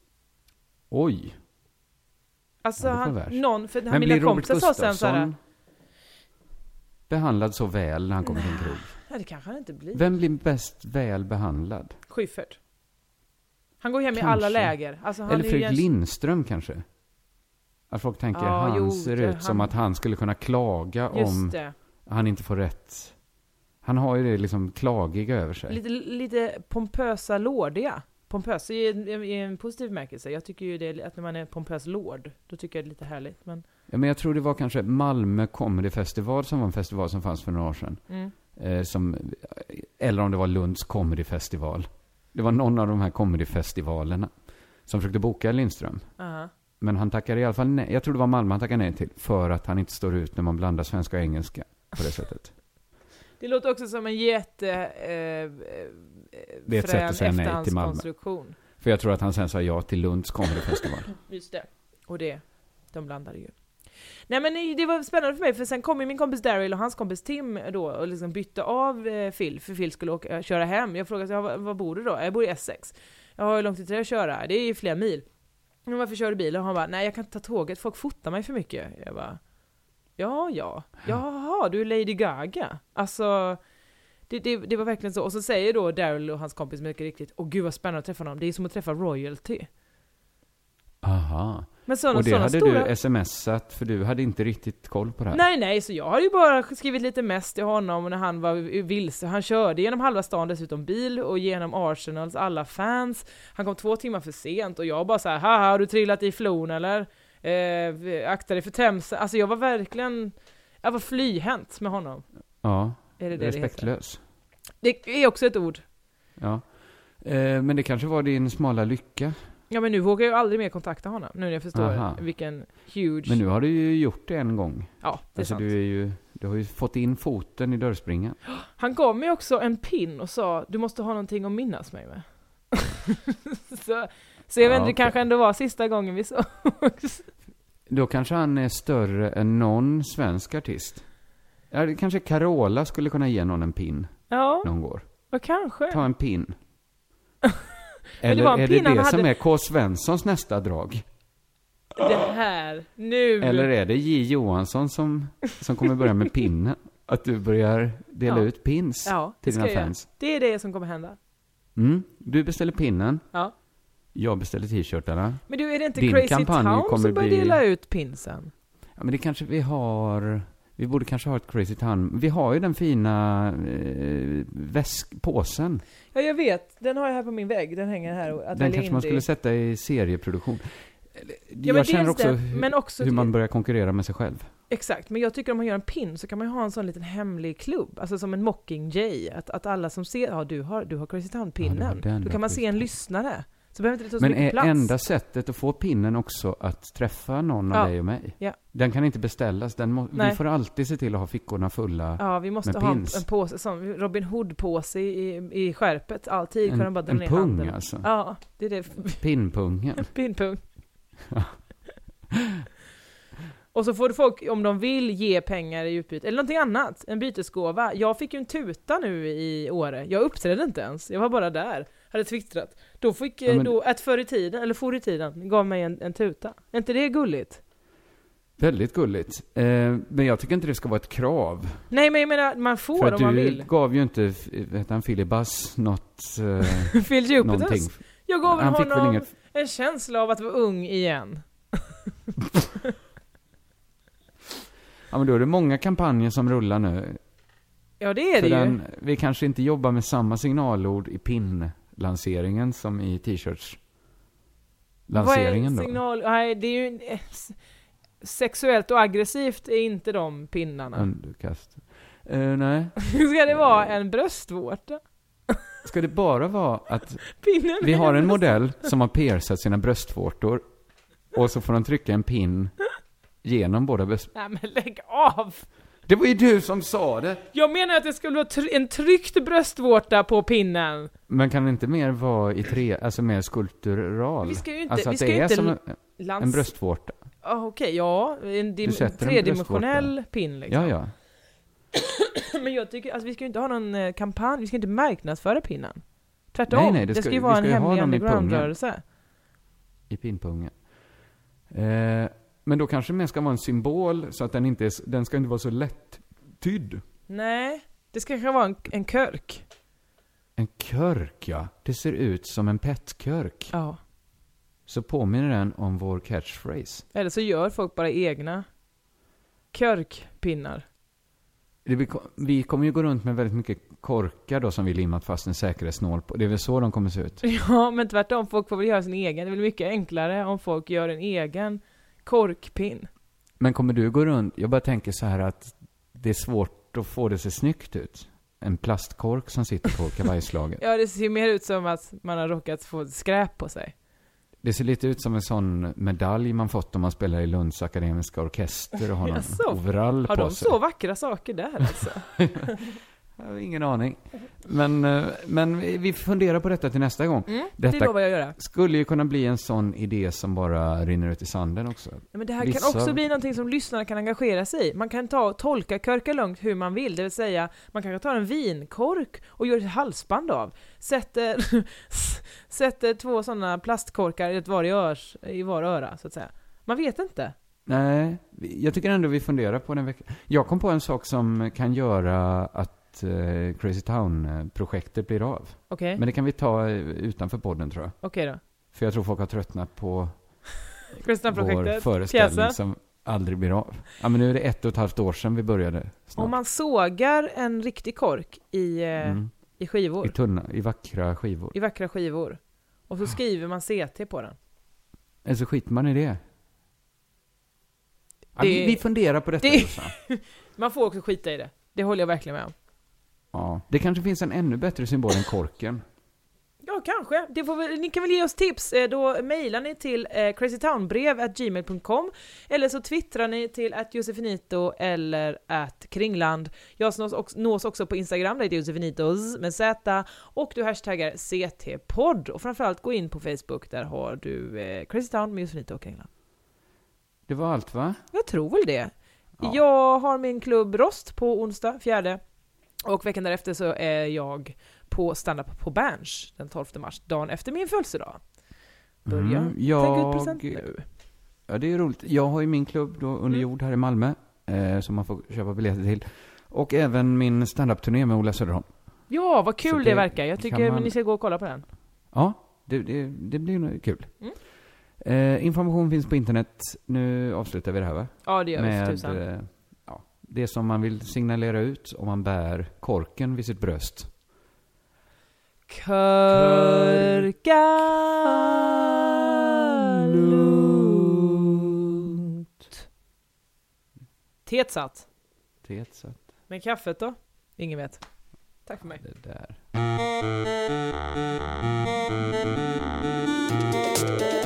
Oj. Alltså, Ja, det var han, värst. någon, för Men han, mina blir Robert kompisar sa sen så här, Gustafsson behandlad så väl när han kommer till en krog? nej, det kanske han inte blir. Vem blir bäst väl behandlad? Schyffert. Han går hem i Kanske. alla läger. Alltså, han Eller är ju Fredrik en- Lindström kanske? Att folk tänker Ja, han jo, ser det- ut som han- att han skulle kunna klaga Just om det. han inte får rätt. Han har ju det liksom klagiga över sig. Lite, lite pompösa lordiga. Pompös i, en- i en positiv märkelse. Jag tycker ju det, att när man är pompös lord, då tycker jag det är lite härligt. Men, Ja, men jag tror det var kanske Malmö Comedy Festival som var en festival som fanns för några år sedan. mm. Eh, som, eller om det var Lunds Comedy Festival. Det var någon av de här comedyfestivalerna som försökte boka Lindström. uh-huh. Men han tackade i alla fall nej. Jag tror det var Malmö han tackade nej till. För att han inte står ut när man blandar svenska och engelska på det sättet. Det låter också som en jätte eh, Det är ett sätt att säga nej till Malmö. konstruktion. För jag tror att han sen sa ja till Lunds Comedy Festival. Just det. Och det, de blandade ju. Nej, men det var spännande för mig, för sen kom ju min kompis Daryl och hans kompis Tim då och liksom bytte av eh, Phil, för Phil skulle åka, köra hem. Jag frågade, ja, var, var bor du då? Jag bor i Essex. Jag har hur långt till det att köra? Det är ju flera mil. Men varför kör du bil? Och han bara, nej, jag kan inte ta tåget, folk fotar mig för mycket. Jag bara, ja, ja. Jaha, du är Lady Gaga. Alltså, det, det, det var verkligen så. Och så säger då Daryl och hans kompis mycket riktigt, åh gud vad spännande att träffa honom. Det är som att träffa royalty. Aha. Men såna, och det såna hade stora... du smsat, för du hade inte riktigt koll på det här. Nej, nej, så jag hade ju bara skrivit lite mest till honom när han var vilse. Han körde genom halva stan dessutom bil och genom Arsenals alla fans. Han kom två timmar för sent och jag bara så här: haha, har du trillat i flon eller? Eh, akta dig för Themsen. Alltså jag var verkligen, jag var flyhänt med honom. Ja, är det det respektlös. Det, det är också ett ord. Ja, eh, men det kanske var din smala lycka. Ja, men nu vågar jag aldrig mer kontakta honom. Nu när jag förstår Aha. vilken huge... Men nu har du ju gjort det en gång. Ja, det är alltså, sant. Du, är ju, du har ju fått in foten i dörrspringan. Han gav mig också en pin och sa, du måste ha någonting att minnas mig med. så, så jag vet inte, Ja, det kanske ändå var sista gången vi såg. Då kanske han är större än någon svensk artist. Ja, det kanske Carola skulle kunna ge någon en pin Ja, någon går. och kanske. Ta en pin. det Eller var en är pin det han det som hade- är K. Svenssons nästa drag? Det här, nu. Eller är det J. Johansson som, som kommer börja med pinnen? Att du börjar dela Ja. ut pins Ja, det till ska dina jag göra. fans? Det är det som kommer hända. Mm. Du beställer pinnen, Ja. jag beställer t-shirtarna. Men du, är det inte Din Crazy kampanj Town kommer som börjar bli- dela ut pinsen? Ja, men det kanske vi har... Vi borde kanske ha ett Crazy Town. Vi har ju den fina eh, väskpåsen. Ja, jag vet. Den har jag här på min vägg. Den hänger här. Och att Den välja kanske in man det- skulle sätta i serieproduktion. men Jag känner dels också, det, hur, men också hur det- man börjar konkurrera med sig själv. Exakt, men jag tycker om man gör en pin så kan man ju ha en sån liten hemlig klubb. Alltså som en Mockingjay. Att, att alla som ser, ja du har, du har Crazy Ja, Town-pinnen. du har den, Då ja, kan man se en precis. lyssnare. Så behöver inte det ta så Men mycket är plats. enda sättet att få pinnen också att träffa någon av Ja. dig och mig? Ja. Den kan inte beställas. Den må, vi Nej. får alltid se till att ha fickorna fulla. Ja, vi måste med ha en, pins. en påse, som Robin Hood-påse i, i skärpet. Alltid En- kunna bara dra en ner pung, handen. alltså. Ja, det är det. Pinnpungen. Pinpung. Och så får folk, om de vill, ge pengar i utbyte. Eller någonting annat. En bytesgåva. Jag fick ju en tuta nu i Åre. Jag uppträdde inte ens. Jag var bara där. Hade twittrat. Då fick Ja, men- då ett förr i tiden, eller förr i tiden, gav mig en, en tuta. Är inte det gulligt? Väldigt gulligt. Eh, men jag tycker inte det ska vara ett krav. Nej, men jag menar, man får För att om du man vill. gav ju inte, f- vad heter han, Filibas något, eh, Phil Jupiters. någonting. Jag gav väl Han fick väl honom inget... en känsla av att vara ung igen. Ja, men då är det många kampanjer som rullar nu. Ja, det är För det ju. den, vi kanske inte jobbar med samma signalord i pin-lanseringen som i t-shirts-lanseringen Vad är då. signal? Nej, det är ju eh, s- sexuellt och aggressivt är inte de pinnarna. Underkast. Eh, nej. Ska det vara en bröstvårta? Ska det bara vara att Pinnen vi är har en bröst- modell som har piercat sina bröstvårtor och så får de trycka en pin genom båda bröst... Nej, men lägg av! Det var ju du som sa det! Jag menar att det skulle vara tr- en tryckt bröstvårta på pinnen. Men kan det inte mer vara i tre, alltså mer skulptural? Vi ska ju inte- alltså vi att ska det ju är inte som en, Lans- en bröstvårta. Ah, Okej, ja. En dim- Du sätter en tredimensionell pin liksom. Ja, ja. Men jag tycker, alltså vi ska ju inte ha någon eh, kampanj, vi ska inte marknadsföra pinnen. Tvärtom, Nej, nej, det det ska- ska ju vi vara ska en ju ha hemlig dem i pungen. underground-rörelse. I pinpungen. Eh, men då kanske det mer ska vara en symbol så att den inte är, s- den ska inte vara så lätt tydd. Nej, det ska kanske vara en, en körk. En körk, ja. Det ser ut som en petkörk. Ja. Så påminner den om vår catchphrase. Eller så gör folk bara egna körkpinnar. Det, vi, ko- vi kommer ju gå runt med väldigt mycket korkar då som vi limmat fast en säkerhetsnål på. Det är väl så de kommer se ut. Ja, men tvärtom, folk får väl göra sin egen. Det är väl mycket enklare om folk gör en egen korkpinn. Men kommer du gå runt? Jag bara tänker så här att det är svårt att få det så snyggt ut. En plastkork som sitter på kavajslaget. Ja, det ser mer ut som att man har råkat få skräp på sig. Det ser lite ut som en sån medalj man fått om man spelar i Lunds akademiska orkester och har någon Jaså? overall Har på de sig. så vackra saker där alltså? Jag har ingen aning. Men, eh, men vi vi funderar på detta till nästa gång. Mm, det Detta lovar jag göra. skulle ju kunna bli en sån idé som bara rinner ut i sanden också. Ja, men det här Vissa- kan också bli någonting som lyssnarna kan engagera sig i. Man kan ta och tolka körka lugnt hur man vill. Det vill säga, man kanske tar en vinkork och gör ett halsband av. Sätter, sätter två sådana plastkorkar i, ett var i, örs, i var öra, så att säga. Man vet inte. Nej, vi- jag tycker ändå vi funderar på den veckan. Jag kom på en sak som kan göra att eh, Crazy Town-projektet blir av. Okej, Men det kan vi ta eh, utanför podden tror jag. okej då. För jag tror folk har tröttnat på Crazy Town-projektet. Vår föreställning Pjäsen. som aldrig blir av. Ja, men nu är det ett och ett halvt år sedan vi började. Snart. Om man sågar en riktig kork i, eh, Mm. i skivor. I tunna, i vackra skivor. I vackra skivor. Och så skriver man C T på den. Eller så skiter man i det. Ja, Det- vi, vi funderar på detta. det- Jossan. Man får också skita i det. Det håller jag verkligen med om. Ja, det kanske finns en ännu bättre symbol än korken. Ja, kanske. Det får väl, ni kan väl ge oss tips. Eh, Då mejlar ni till eh, crazytownbrev at gmail dot com eller så twittrar ni till at josefinito eller at kringland. Jag nås också, nås också på Instagram, där heter josefinitos med Z, och du hashtaggar C T-podd. Och framförallt gå in på Facebook, där har du eh, Crazy Town med Josefinito och Kringland. Det var allt, va? Jag tror väl det. Ja. Jag har min klubb Rost på onsdag, fjärde. Och veckan därefter så är jag på stand-up på Berns den tolfte mars, dagen efter min födelsedag. Börja Mm, tänka ut jag- present nu. Ja, det är roligt. Jag har ju min klubb då under Mm. jord här i Malmö. Eh, som man får köpa biljetter till. Och även min stand-up-turné med Ola Söderholm. Ja, vad Så kul det det verkar. Jag kan tycker man- ni ska gå och kolla på den. Ja, det, det, det blir nog kul. Mm. Eh, information finns på internet. Nu avslutar vi det här, va? Ja, det gör vi för Med tusan. eh, ja, det som man vill signalera ut om man bär korken vid sitt bröst. Körka lugnt. Teet satt. Det, så att Men kaffet då? Ingen vet. Tack för mig. det där.